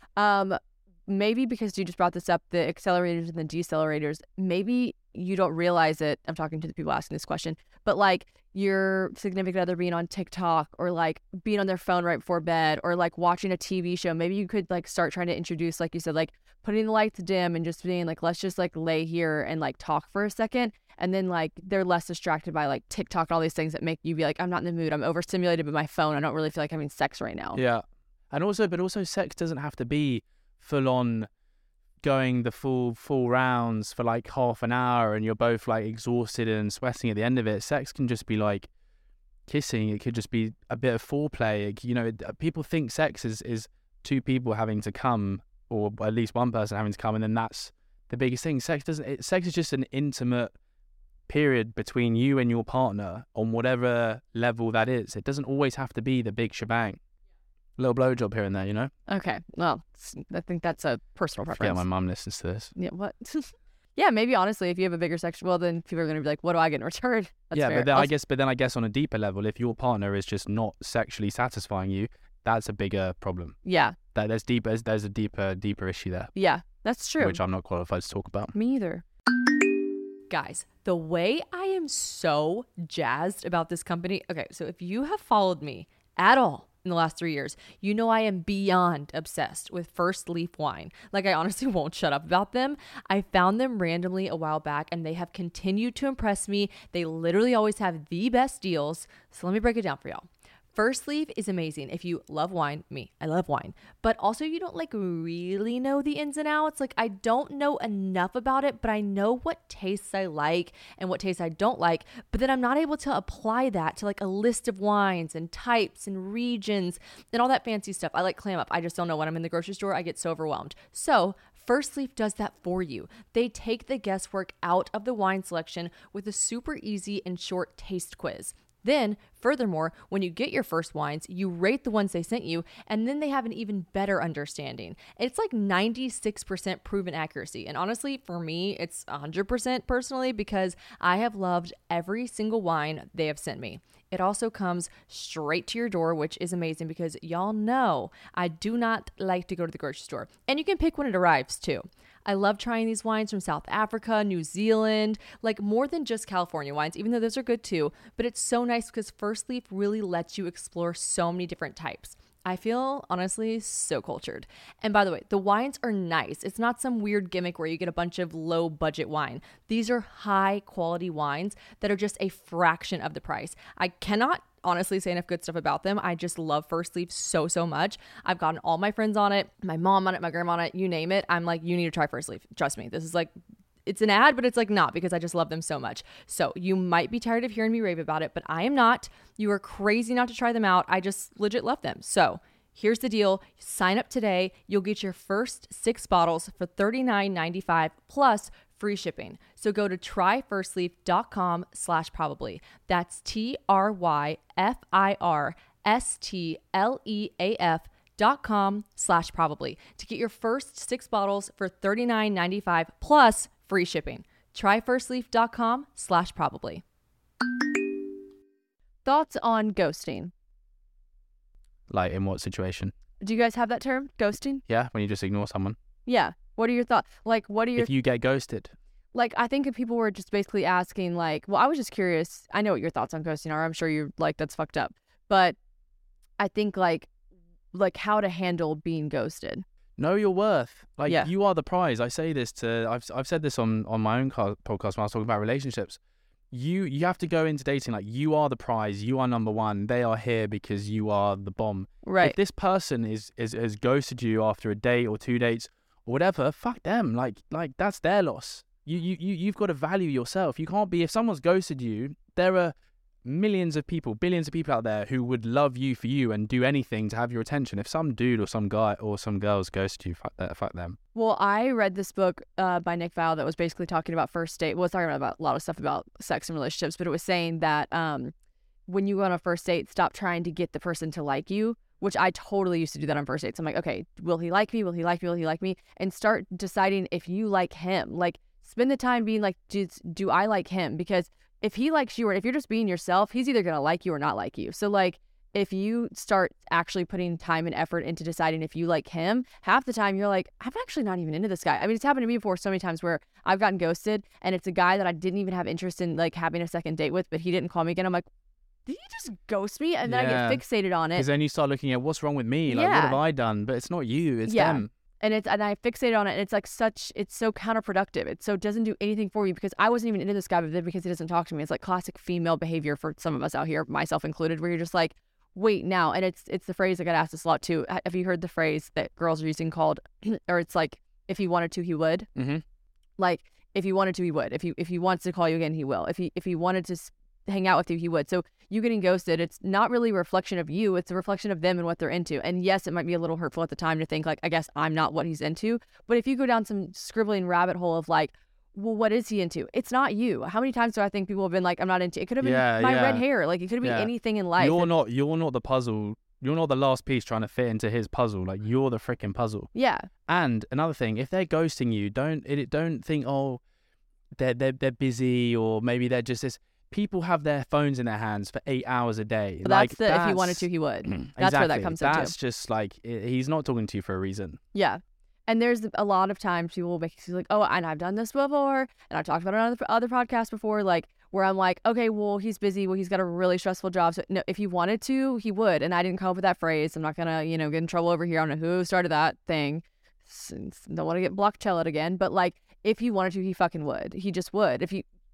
Maybe because you just brought this up, the accelerators and the decelerators, maybe you don't realize it. I'm talking to the people asking this question, but like your significant other being on TikTok or like being on their phone right before bed or like watching a TV show, maybe you could like start trying to introduce, like you said, like putting the lights dim and just being like, let's just like lay here and like talk for a second. And then like they're less distracted by like TikTok and all these things that make you be like, I'm not in the mood. I'm overstimulated by my phone. I don't really feel like having sex right now. Yeah. And also sex doesn't have to be full on going the full rounds for like half an hour and you're both like exhausted and sweating at the end of it. Sex can just be like kissing. It could just be a bit of foreplay. You know, people think sex is two people having to come, or at least one person having to come, and then that's the biggest thing. Sex is just an intimate period between you and your partner on whatever level that is. It doesn't always have to be the big shebang. Little blowjob here and there, you know? Okay. Well, I think that's a personal preference. Yeah, my mum listens to this. Yeah, what? Yeah, maybe honestly, if you have a bigger sex, well, then people are going to be like, what do I get in return? That's fair. But then I guess on a deeper level, if your partner is just not sexually satisfying you, that's a bigger problem. Yeah. There's a deeper issue there. Yeah, that's true. Which I'm not qualified to talk about. Me either. Guys, the way I am so jazzed about this company. Okay, so if you have followed me at all in the last 3 years, you know I am beyond obsessed with First Leaf Wine. Like, I honestly won't shut up about them. I found them randomly a while back and they have continued to impress me. They literally always have the best deals. So let me break it down for y'all. First Leaf is amazing if you love wine. I love wine. But also you don't like really know the ins and outs. Like I don't know enough about it, but I know what tastes I like and what tastes I don't like. But then I'm not able to apply that to like a list of wines and types and regions and all that fancy stuff. I like clam up. I just don't know when I'm in the grocery store. I get so overwhelmed. So First Leaf does that for you. They take the guesswork out of the wine selection with a super easy and short taste quiz. Then, furthermore, when you get your first wines, you rate the ones they sent you, and then they have an even better understanding. It's like 96% proven accuracy. And honestly, for me, it's 100% personally because I have loved every single wine they have sent me. It also comes straight to your door, which is amazing because y'all know I do not like to go to the grocery store. And you can pick when it arrives too. I love trying these wines from South Africa, New Zealand, like more than just California wines, even though those are good too. But it's so nice because First Leaf really lets you explore so many different types. I feel, honestly, so cultured. And by the way, the wines are nice. It's not some weird gimmick where you get a bunch of low budget wine. These are high quality wines that are just a fraction of the price. I cannot honestly say enough good stuff about them. I just love First Leaf so much. I've gotten all my friends on it, my mom on it, my grandma on it, you name it. I'm like, you need to try First Leaf. Trust me. This is like, it's an ad, but it's like not because I just love them so much. So you might be tired of hearing me rave about it, but I am not. You are crazy not to try them out. I just legit love them. So here's the deal. Sign up today. You'll get your first 6 bottles for $39.95 plus free shipping. So go to tryfirstleaf.com/probably. That's tryfirstleaf.com/probably to get your first 6 bottles for $39.95 plus free shipping. Tryfirstleaf.com/probably. Thoughts on ghosting? Like in what situation? Do you guys have that term, ghosting? Yeah, when you just ignore someone. Yeah. What are your thoughts? Like, what are your... If you get ghosted. Like, I think if people were just basically asking, like, well, I was just curious. I know what your thoughts on ghosting are. I'm sure you're like, that's fucked up. But I think, like how to handle being ghosted. Know your worth. Like, yeah. You are the prize. I say this I've said this on my own podcast when I was talking about relationships. You have to go into dating like you are the prize. You are number one. They are here because you are the bomb. Right. If this person has ghosted you after a date or 2 dates or whatever, fuck them. Like that's their loss. You've got to value yourself. You can't be, if someone's ghosted you, there are millions of people, billions of people out there who would love you for you and do anything to have your attention. If some dude or some guy or some girls ghosted you, fuck them. Well, I read this book by Nick Viall that was basically talking about first date. Well, it's talking about a lot of stuff about sex and relationships, but it was saying that when you go on a first date, stop trying to get the person to like you, which I totally used to do that on first dates. I'm like, okay, will he like me? Will he like me? Will he like me? And start deciding if you like him. Like, spend the time being like, do I like him? Because if he likes you, or if you're just being yourself, he's either going to like you or not like you. So like, if you start actually putting time and effort into deciding if you like him, half the time you're like, I'm actually not even into this guy. I mean, it's happened to me before so many times where I've gotten ghosted and it's a guy that I didn't even have interest in like having a second date with, but he didn't call me again. I'm like, did he just ghost me? And then I get fixated on it. Because then you start looking at what's wrong with me. Like, what have I done? But it's not you, it's them. And I fixated on it, and it's like it's so counterproductive. It doesn't do anything for you because I wasn't even into this guy, but then because he doesn't talk to me, it's like classic female behavior for some of us out here, myself included, where you're just like, wait now. And it's the phrase I got asked this a lot too. Have you heard the phrase that girls are using called, or it's like, if he wanted to, he would. Mm-hmm. Like, if he wanted to, he would. If he wants to call you again, he will. If he wanted to hang out with you, he would. So you getting ghosted, it's not really a reflection of you, it's a reflection of them and what they're into. And yes, it might be a little hurtful at the time to think like, I guess I'm not what he's into. But if you go down some scribbling rabbit hole of like, well, what is he into? It's not you. How many times do I think people have been like, I'm not into it? It could have been my red hair. Like, it could have been anything in life. You're not the puzzle. You're not the last piece trying to fit into his puzzle. Like, you're the freaking puzzle. Yeah. And another thing, if they're ghosting you, don't think, oh, they're busy, or maybe they're just this. People have their phones in their hands for 8 hours a day. Well, that's if he wanted to, he would. That's exactly. where that comes into. That's just like, he's not talking to you for a reason. Yeah. And there's a lot of times people will make you like, oh, and I've done this before, and I've talked about it on other podcasts before, like, where I'm like, okay, well, he's busy. Well, he's got a really stressful job. So, no, if he wanted to, he would. And I didn't come up with that phrase. I'm not going to, get in trouble over here. I don't know who started that thing. Don't want to get blocked again. But, like, if he wanted to, he fucking would. He just would.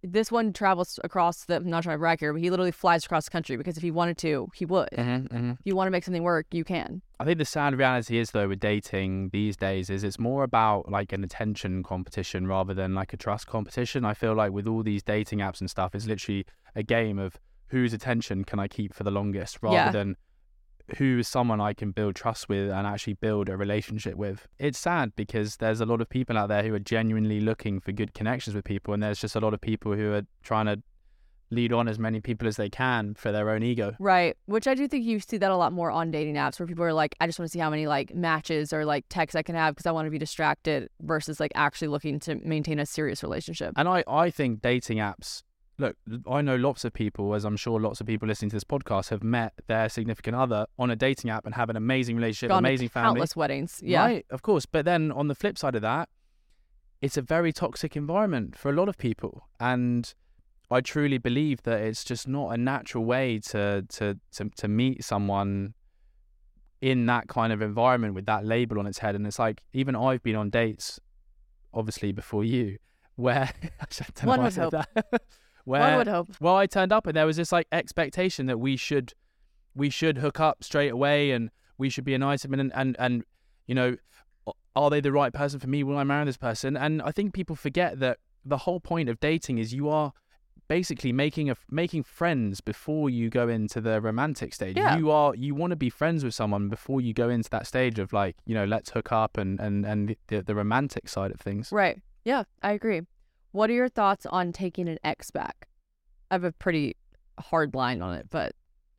this one travels across I'm not trying to brag here, but he literally flies across the country because if he wanted to, he would. If you want to make something work, you can. I think the sad reality is, though, with dating these days is it's more about like an attention competition rather than like a trust competition. I feel like with all these dating apps and stuff, it's literally a game of whose attention can I keep for the longest rather than who is someone I can build trust with and actually build a relationship with. It's sad because there's a lot of people out there who are genuinely looking for good connections with people, and there's just a lot of people who are trying to lead on as many people as they can for their own ego. Right. Which I do think you see that a lot more on dating apps where people are like, I just want to see how many like matches or like texts I can have because I want to be distracted versus like actually looking to maintain a serious relationship. And I think dating apps, look, I know lots of people, as I'm sure lots of people listening to this podcast have met their significant other on a dating app and have an amazing relationship, Gone amazing to family. countless weddings. Yeah. Right, of course. But then on the flip side of that, it's a very toxic environment for a lot of people. And I truly believe that it's just not a natural way to meet someone in that kind of environment with that label on its head. And it's like, even I've been on dates, obviously before you, where One would hope. One would hope. Well, I turned up and there was this like expectation that we should hook up straight away and we should be a nice and you know, are they the right person for me? Will I marry this person? And I think people forget that the whole point of dating is you are basically making friends before you go into the romantic stage. Yeah. You want to be friends with someone before you go into that stage of like, you know, let's hook up and the romantic side of things. Right. Yeah, I agree. What are your thoughts on taking an ex back? I have a pretty hard line on it, but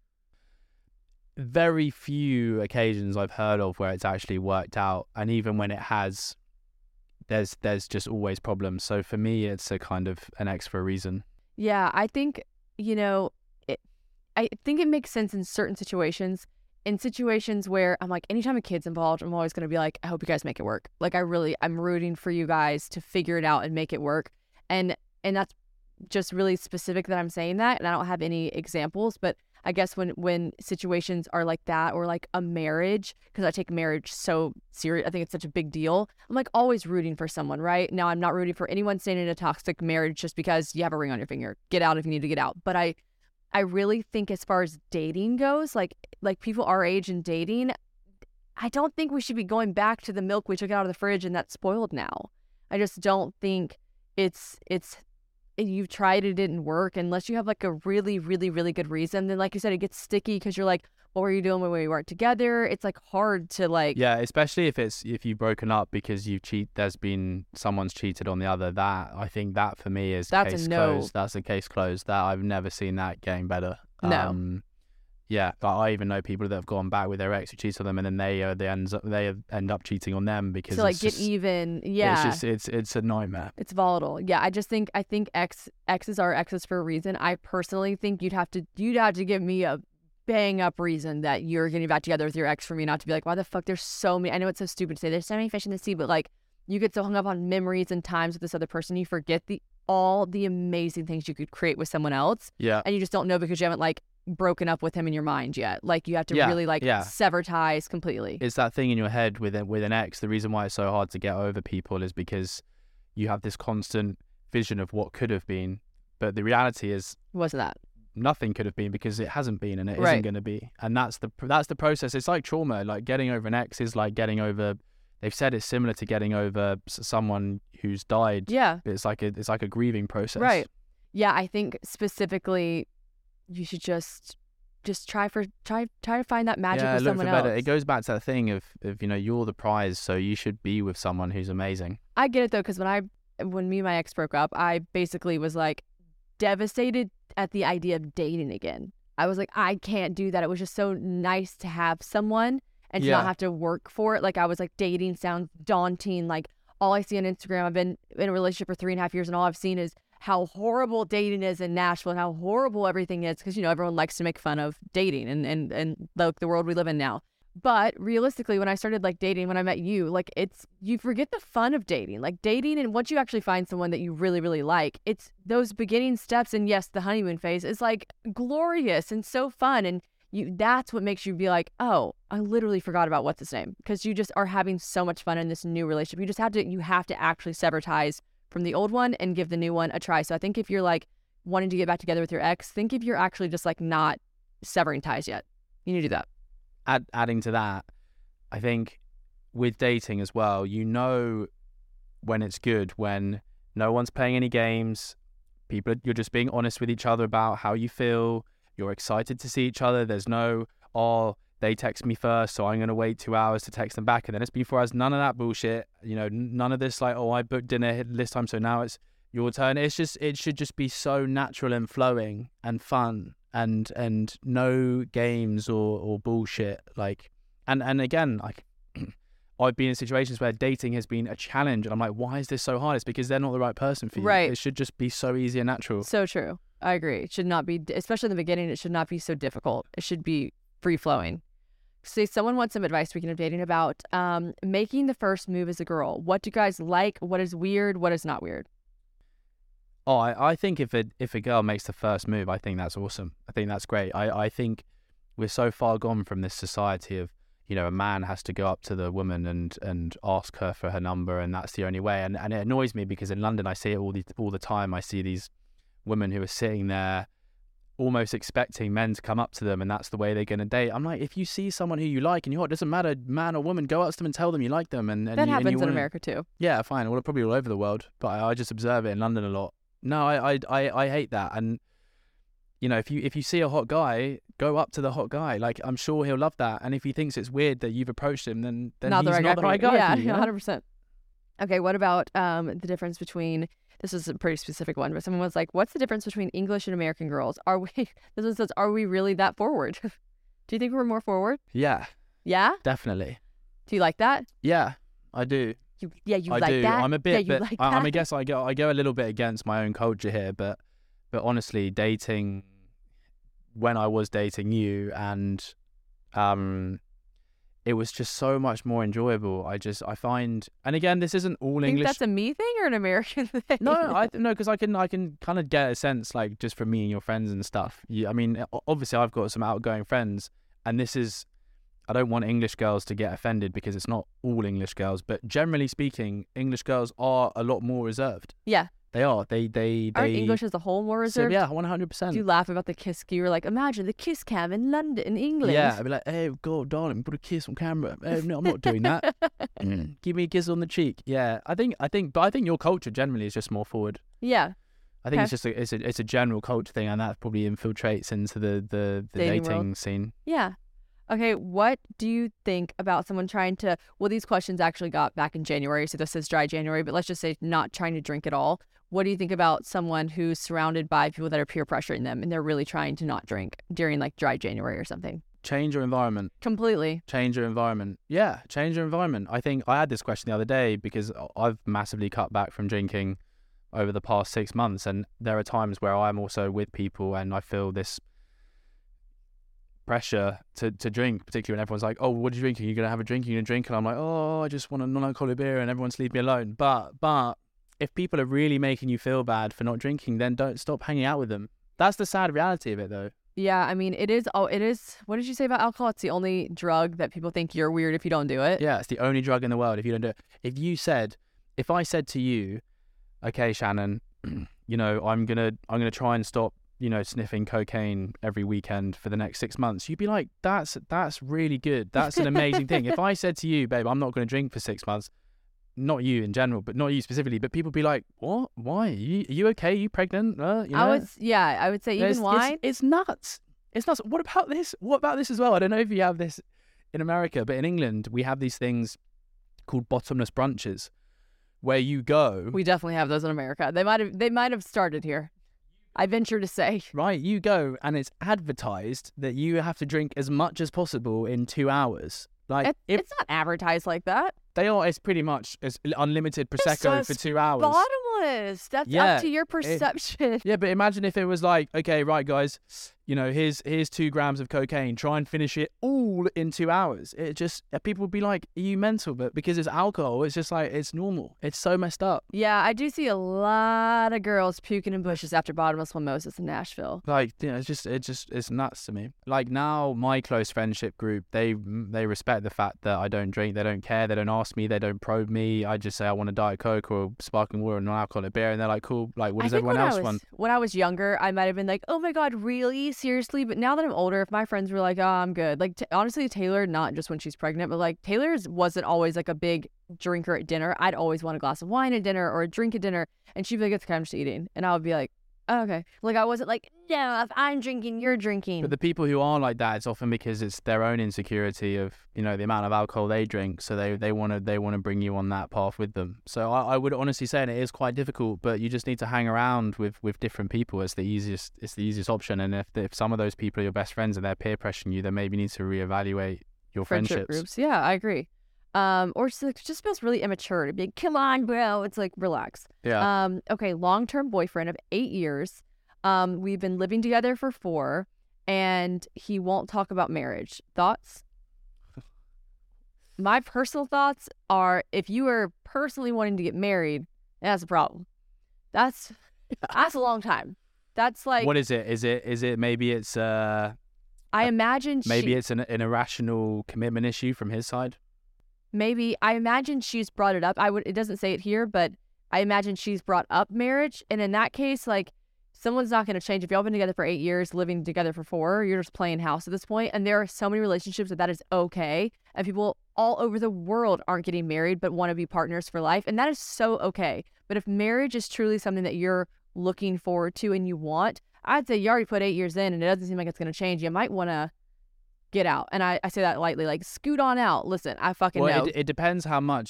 very few occasions I've heard of where it's actually worked out, and even when it has, there's just always problems. So for me, it's a kind of an ex for a reason. yeah, I think, you know, I think it makes sense in certain situations. In situations where I'm like, anytime a kid's involved, I'm always going to be like, I hope you guys make it work. Like, I'm rooting for you guys to figure it out and make it work. And that's just really specific that I'm saying that. And I don't have any examples, but I guess when situations are like that, or like a marriage, because I take marriage so serious, I think it's such a big deal. I'm like always rooting for someone, right? Now, I'm not rooting for anyone staying in a toxic marriage just because you have a ring on your finger. Get out if you need to get out. But I really think as far as dating goes, like people our age and dating, I don't think we should be going back to the milk we took out of the fridge and that's spoiled now. I just don't think it's you've tried, it didn't work, unless you have like a really, really, really good reason. Then like you said, it gets sticky because you're like, what were you doing when we weren't together? It's like hard to like. Yeah, especially if you've broken up because there's been someone's cheated on the other. That, I think that for me is that's case a no. closed. That's a case closed. That I've never seen that getting better. No. Yeah, but I even know people that have gone back with their ex who cheats on them, and then they end up cheating on them because to like get even. Yeah, it's a nightmare. It's volatile. Yeah, I think exes are exes for a reason. I personally think you'd have to give me a bang up reason that you're getting back together with your ex for me not to be like, why the fuck? There's so many. I know it's so stupid to say there's so many fish in the sea, but like you get so hung up on memories and times with this other person, you forget all the amazing things you could create with someone else. Yeah, and you just don't know because you haven't like broken up with him in your mind yet. Like you have to really like sever ties completely. It's that thing in your head with an ex. The reason why it's so hard to get over people is because you have this constant vision of what could have been, but the reality is wasn't that nothing could have been because it hasn't been and it isn't going to be. And that's the process. It's like trauma. Like getting over an ex is like getting over. They've said it's similar to getting over someone who's died. Yeah, it's like a grieving process. Right. Yeah, I think specifically you should just try to find that magic with someone else. Better. It goes back to that thing of you know, you're the prize, so you should be with someone who's amazing. I get it though, because when me and my ex broke up, I basically was like devastated at the idea of dating again. I was like, I can't do that. It was just so nice to have someone and to not have to work for it. Like I was like, dating sounds daunting. Like all I see on Instagram, I've been in a relationship for 3.5 years and all I've seen is how horrible dating is in Nashville and how horrible everything is, because, you know, everyone likes to make fun of dating and like the world we live in now. But realistically, when I started like dating, when I met you, like you forget the fun of dating. Like dating, and once you actually find someone that you really, really like, it's those beginning steps, and yes, the honeymoon phase is like glorious and so fun. And that's what makes you be like, oh, I literally forgot about what's his name, because you just are having so much fun in this new relationship. You have to actually sever ties from the old one and give the new one a try. So I think if you're like wanting to get back together with your ex, think if you're actually just like not severing ties yet. You need to do that. Adding to that, I think with dating as well, you know when it's good, when no one's playing any games, you're just being honest with each other about how you feel, you're excited to see each other, there's no, oh, they text me first, so I'm going to wait 2 hours to text them back, and then it's before us, none of that bullshit, you know, none of this like, oh, I booked dinner this time, so now it's your turn. It should just be so natural and flowing and fun, and no games or bullshit, like, and again, like, I've been in situations where dating has been a challenge, and I'm like, why is this so hard? It's because they're not the right person for you. Right. It should just be so easy and natural. So true. I agree. It should not be, especially in the beginning, it should not be so difficult. It should be free-flowing. Say someone wants some advice, speaking of dating, about making the first move as a girl. What do you guys like? What is weird? What is not weird? Oh, I think if a girl makes the first move, I think that's awesome. I think that's great. I think we're so far gone from this society of, you know, a man has to go up to the woman and ask her for her number, and that's the only way. And it annoys me because in London I see it all the time. I see these women who are sitting there almost expecting men to come up to them, and that's the way they're going to date. I'm like, if you see someone who you like and it doesn't matter, man or woman, go up to them and tell them you like them. And that happens in America too. Yeah, fine. Well, probably all over the world, but I just observe it in London a lot. No, I hate that. And you know, if you see a hot guy, go up to the hot guy. Like, I'm sure he'll love that. And if he thinks it's weird that you've approached him, then he's not the right guy. Yeah, for you, 100%. Okay, what about the difference between, this is a pretty specific one, but someone was like, what's the difference between English and American girls? This one says, are we really that forward? Do you think we're more forward? Yeah. Yeah? Definitely. Do you like that? Yeah, I do. I like do. that? I'm a bit, yeah, but like I guess I go a little bit against my own culture here, but honestly, dating, when I was dating you, and it was just so much more enjoyable. I find, and again, this isn't all Think English. That's a me thing or an American thing? No, because I can kind of get a sense, like, just from me and your friends and stuff. I mean, obviously I've got some outgoing friends, and this is, I don't want English girls to get offended because it's not all English girls, but generally speaking, English girls are a lot more reserved. Yeah. They are. They Aren't English as a whole more reserved? So, yeah, 100%. Do you laugh about the kiss? You're like, imagine the kiss cam in London, in England. Yeah, I'd be like, hey, God, darling, put a kiss on camera. No, I'm not doing that. Give me a kiss on the cheek. Yeah, I think your culture generally is just more forward. Yeah. I think it's just it's a general culture thing, and that probably infiltrates into the dating scene. Yeah. Okay, what do you think about someone trying to, well, these questions actually got back in January, so this says dry January, but let's just say not trying to drink at all. What do you think about someone who's surrounded by people that are peer pressuring them and they're really trying to not drink during like dry January or something? Change your environment. Completely. Change your environment. Yeah, change your environment. I think I had this question the other day because I've massively cut back from drinking over the past 6 months, and there are times where I'm also with people and I feel this pressure to drink, particularly when everyone's like, oh, what are you drinking? You're going to have a drink? You're going to drink? And I'm like, oh, I just want a non-alcoholic beer, and everyone's leave me alone. But if people are really making you feel bad for not drinking, then don't stop hanging out with them. That's the sad reality of it, though. Yeah, I mean, it is, what did you say about alcohol? It's the only drug that people think you're weird if you don't do it. Yeah, it's the only drug in the world if you don't do it. If I said to you, okay, Shannon, you know, I'm gonna try and stop, you know, sniffing cocaine every weekend for the next 6 months, you'd be like, that's really good. That's an amazing thing. If I said to you, babe, I'm not going to drink for 6 months, not you in general, but not you specifically, but people be like, what? Why? Are you okay? Are you pregnant? You know? I would say even wine. It's nuts. It's nuts. What about this? What about this as well? I don't know if you have this in America, but in England, we have these things called bottomless brunches where you go. We definitely have those in America. They might have started here, I venture to say. Right, you go and it's advertised that you have to drink as much as possible in 2 hours. Like it's not advertised like that. They are. It's pretty much as unlimited prosecco for 2 hours. Bottomless. That's up to your perception. Yeah, but imagine if it was like, okay, right, guys, here's 2 grams of cocaine, try and finish it all in 2 hours. It just, people would be like, are you mental? But because it's alcohol, it's just like, it's normal. It's so messed up. Yeah, I do see a lot of girls puking in bushes after bottomless mimosas in Nashville. Like, it's nuts to me. Like, now my close friendship group, they respect the fact that I don't drink. They don't care. They don't ask me. They don't probe me. I just say I want a Diet Coke or sparkling water and non-alcoholic beer, and they're like, cool. Like, what does everyone else want? When I was younger, I might have been like, oh my God, really? Seriously? But now that I'm older, if my friends were like, oh, I'm good. Like, honestly, Taylor, not just when she's pregnant, but like Taylor's wasn't always like a big drinker at dinner. I'd always want a glass of wine at dinner or a drink at dinner. And she'd be like, it's okay, I'm just eating. And I would be like, oh, okay. Like, I wasn't like, no, if I'm drinking, you're drinking. But the people who are like that, it's often because it's their own insecurity of, the amount of alcohol they drink. So they want to bring you on that path with them. So I would honestly say, and it is quite difficult, but you just need to hang around with different people. It's the easiest option. And if some of those people are your best friends and they're peer pressuring you, then maybe you need to reevaluate your friendship friendships. Groups. Yeah, I agree. Or just feels really immature to be like, come on, bro. It's like, relax. Yeah. Okay, long-term boyfriend of 8 years. We've been living together for 4, and he won't talk about marriage. Thoughts? My personal thoughts are, if you are personally wanting to get married, that's a problem. That's a long time. That's like, what is it? Is it maybe it's I imagine it's an irrational commitment issue from his side? Maybe. I imagine she's brought it up. It doesn't say it here, but I imagine she's brought up marriage. And in that case, like, someone's not going to change. If y'all been together for 8 years, living together for 4, you're just playing house at this point. And there are so many relationships that is okay. And people all over the world aren't getting married, but want to be partners for life. And that is so okay. But if marriage is truly something that you're looking forward to and you want, I'd say you already put 8 years in and it doesn't seem like it's going to change. You might want to get out. And I say that lightly, like, scoot on out. Listen, I fucking know. It depends how much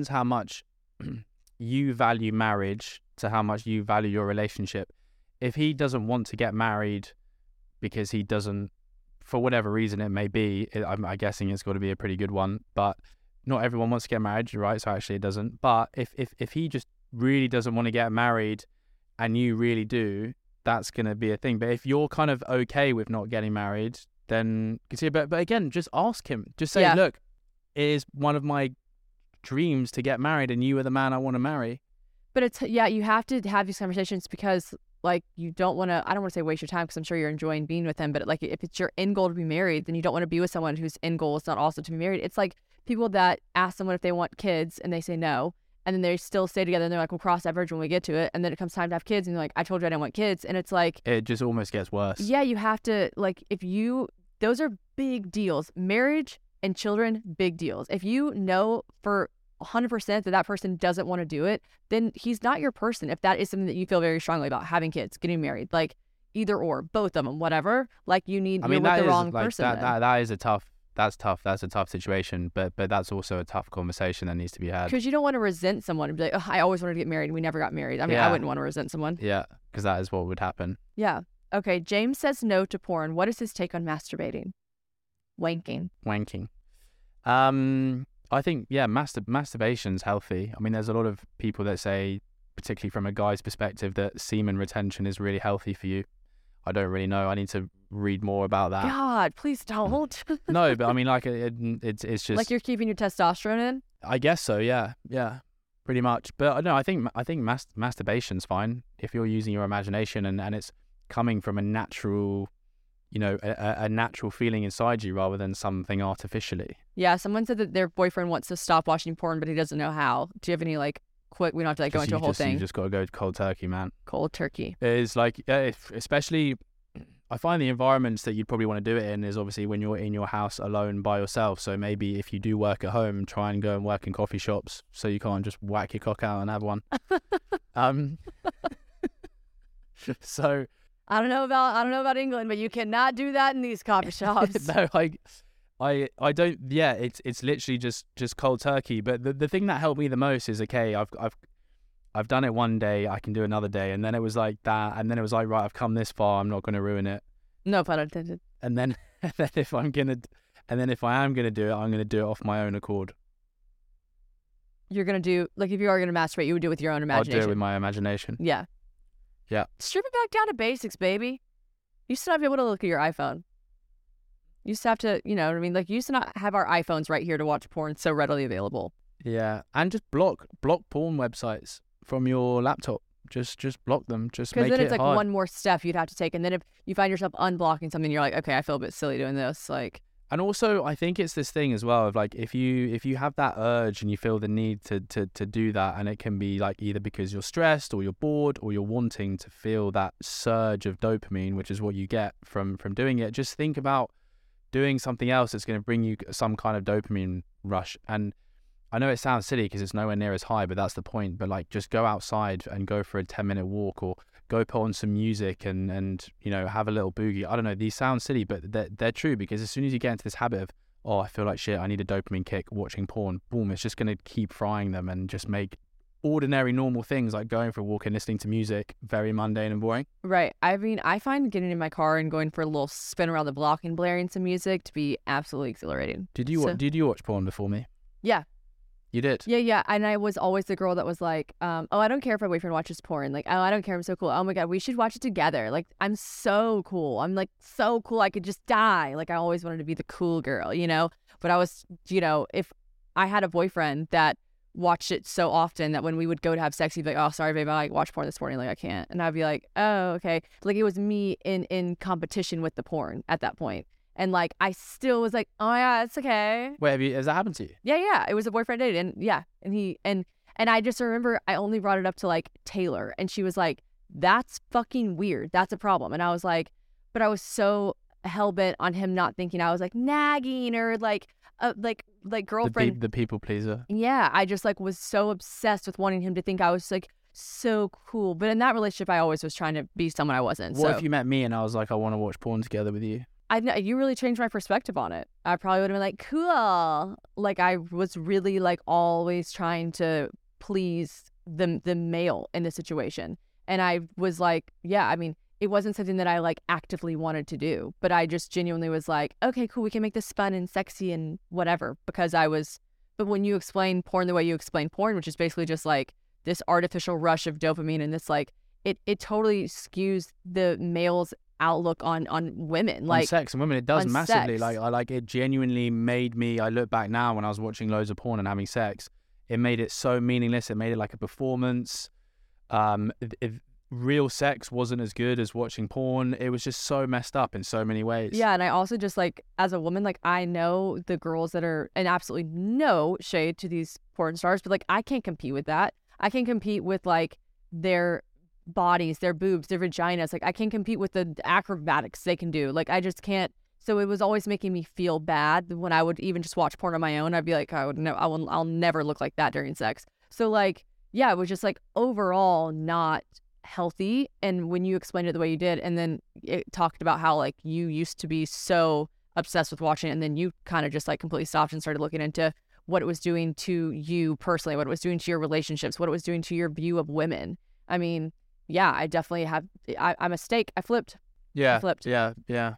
you value marriage to how much you value your relationship. If he doesn't want to get married because he doesn't, for whatever reason it may be, I'm guessing it's got to be a pretty good one, but not everyone wants to get married, you're right, so actually it doesn't. But if he just really doesn't want to get married and you really do, that's going to be a thing. But if you're kind of okay with not getting married, then consider. But again, just ask him. Just say, look, it is one of my dreams to get married, and you are the man I want to marry. But you have to have these conversations because, like, you don't want to. I don't want to say waste your time because I'm sure you're enjoying being with him. But like, if it's your end goal to be married, then you don't want to be with someone whose end goal is not also to be married. It's like people that ask someone if they want kids and they say no, and then they still stay together and they're like, we'll cross that bridge when we get to it. And then it comes time to have kids and they're like, I told you I didn't want kids. And it's like, it just almost gets worse. Yeah, you have to, like, those are big deals. Marriage and children, big deals. If you know for 100% that person doesn't want to do it, then he's not your person. If that is something that you feel very strongly about, having kids, getting married, like either or, both of them, whatever, like you're with the wrong person. That's tough. That's a tough situation, but that's also a tough conversation that needs to be had. Because you don't want to resent someone and be like, oh, I always wanted to get married and we never got married. I mean, I wouldn't want to resent someone. Yeah, because that is what would happen. Yeah. Okay, James says no to porn. What is his take on masturbating? Wanking. I think, masturbation's healthy. I mean, there's a lot of people that say, particularly from a guy's perspective, that semen retention is really healthy for you. I don't really know. I need to read more about that. God, please don't. No, but I mean, like, it's just... Like you're keeping your testosterone in? I guess so, yeah. Yeah, pretty much. But no, I think masturbation's fine if you're using your imagination and it's coming from a natural... a natural feeling inside you rather than something artificially. Yeah, someone said that their boyfriend wants to stop watching porn, but he doesn't know how. Do you have any, like, quick, we don't have to, like, go into a whole thing. You just got to go cold turkey, man. Cold turkey. It's like, especially, I find the environments that you'd probably want to do it in is obviously when you're in your house alone by yourself. So maybe if you do work at home, try and go and work in coffee shops so you can't just whack your cock out and have one. So... I don't know about England, but you cannot do that in these coffee shops. No, I don't. Yeah, it's literally just cold turkey. But the thing that helped me the most is, okay, I've done it one day, I can do another day, and then it was like that, and then it was like, right, I've come this far, I'm not going to ruin it. No pun intended. And then if I am gonna do it, I'm gonna do it off my own accord. You're gonna do, like, if you are gonna masturbate, you would do it with your own imagination. I'll do it with my imagination. Yeah. Yeah. Strip it back down to basics, baby. You used to not be able to look at your iPhone. You used to have to, you know what I mean? Like, you used to not have our iPhones right here to watch porn so readily available. Yeah, and just block porn websites from your laptop. Just block them. Just make it hard. Because then it's like one more step you'd have to take. And then if you find yourself unblocking something, you're like, okay, I feel a bit silly doing this. Like, and also, I think it's this thing as well of like, if you have that urge and you feel the need to do that, and it can be like either because you're stressed or you're bored or you're wanting to feel that surge of dopamine, which is what you get from doing it. Just think about doing something else that's going to bring you some kind of dopamine rush. And I know it sounds silly because it's nowhere near as high, but that's the point. But like, just go outside and go for a 10-minute walk, or go put on some music and you know, have a little boogie. I don't know, these sound silly, but they're true, because as soon as you get into this habit of, oh, I feel like shit, I need a dopamine kick watching porn, boom, it's just going to keep frying them and just make ordinary normal things like going for a walk and listening to music very mundane and boring. right. I mean, I find getting in my car and going for a little spin around the block and blaring some music to be absolutely exhilarating. Did you watch porn before me? Yeah. You did? Yeah. And I was always the girl that was like, oh, I don't care if my boyfriend watches porn. Like, oh, I don't care. I'm so cool. Oh my God, we should watch it together. Like, I'm so cool. I'm like so cool. I could just die. Like, I always wanted to be the cool girl, you know? But I was, you know, if I had a boyfriend that watched it so often that when we would go to have sex, he'd be like, oh, sorry, babe, I watched porn this morning. Like, I can't. And I'd be like, oh, okay. Like, it was me in competition with the porn at that point. And like, I still was like, oh yeah, it's okay. Wait, has that happened to you? Yeah. It was a boyfriend date, and yeah, and I just remember I only brought it up to like Taylor, and she was like, "That's fucking weird. That's a problem." And I was like, but I was so hell bent on him not thinking I was like nagging or like girlfriend, The people pleaser. Yeah, I just like was so obsessed with wanting him to think I was like so cool. But in that relationship, I always was trying to be someone I wasn't. What so. if you met me and I was like, I want to watch porn together with you? You really changed my perspective on it. I probably would have been like, cool. Like, I was really like always trying to please the male in the situation. And I was like, yeah, I mean, it wasn't something that I like actively wanted to do, but I just genuinely was like, okay, cool, we can make this fun and sexy and whatever, because but when you explain porn the way you explain porn, which is basically just like this artificial rush of dopamine, and this like, it totally skews the male's outlook on women, like on sex and women. It does massively. Sex. Like it genuinely made me, I look back now when I was watching loads of porn and having sex, it made it so meaningless. It made it like a performance. If real sex wasn't as good as watching porn, it was just so messed up in so many ways. Yeah, and I also just like, as a woman, like, I know the girls that are, and absolutely no shade to these porn stars, but like, I can't compete with that. I can compete with like their bodies, their boobs, their vaginas. Like, I can't compete with the acrobatics they can do. Like, I just can't. So it was always making me feel bad when I would even just watch porn on my own. I'd be like, I'll never look like that during sex. So like, yeah, it was just like overall not healthy. And when you explained it the way you did, and then it talked about how like you used to be so obsessed with watching it, and then you kind of just like completely stopped and started looking into what it was doing to you personally, what it was doing to your relationships, what it was doing to your view of women. I mean, yeah, I definitely have. I'm a steak. I flipped. Yeah. I flipped. Yeah.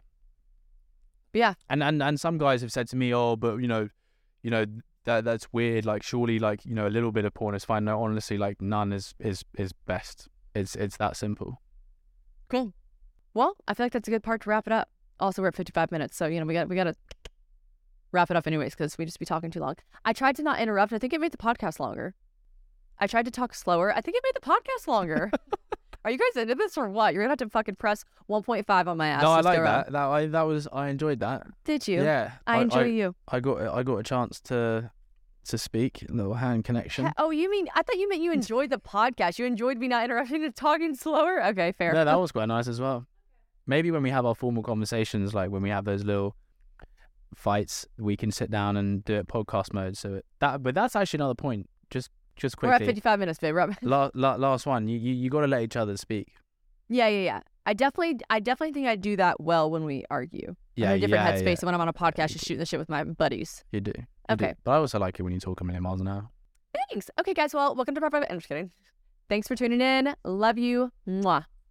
Yeah. And some guys have said to me, oh, but you know, that's weird. Like, surely, like, you know, a little bit of porn is fine. No, honestly, like, none is best. It's that simple. Cool. Well, I feel like that's a good part to wrap it up. Also, we're at 55 minutes, so you know we got to wrap it up anyways, because we just be talking too long. I tried to not interrupt. I think it made the podcast longer. I tried to talk slower. I think it made the podcast longer. Are you guys into this or what? You're gonna have to fucking press 1.5 on my ass. No, I like that. I enjoyed that. Did you? Yeah. I enjoy you. I got a chance to speak. A little hand connection. Oh, I thought you meant you enjoyed the podcast. You enjoyed me not interrupting and talking slower? Okay, fair. Yeah, that was quite nice as well. Maybe when we have our formal conversations, like when we have those little fights, we can sit down and do it podcast mode. But that's actually another point. Just quickly. We're at 55 minutes, babe. Last one. You got to let each other speak. Yeah. I definitely think I do that well when we argue. Yeah, I'm in a different headspace yeah. than when I'm on a podcast just shooting the shit with my buddies. You do. Okay. But I also like it when you talk a million miles an hour. Thanks. Okay, guys. Well, welcome to I'm just kidding. Thanks for tuning in. Love you. Mwah.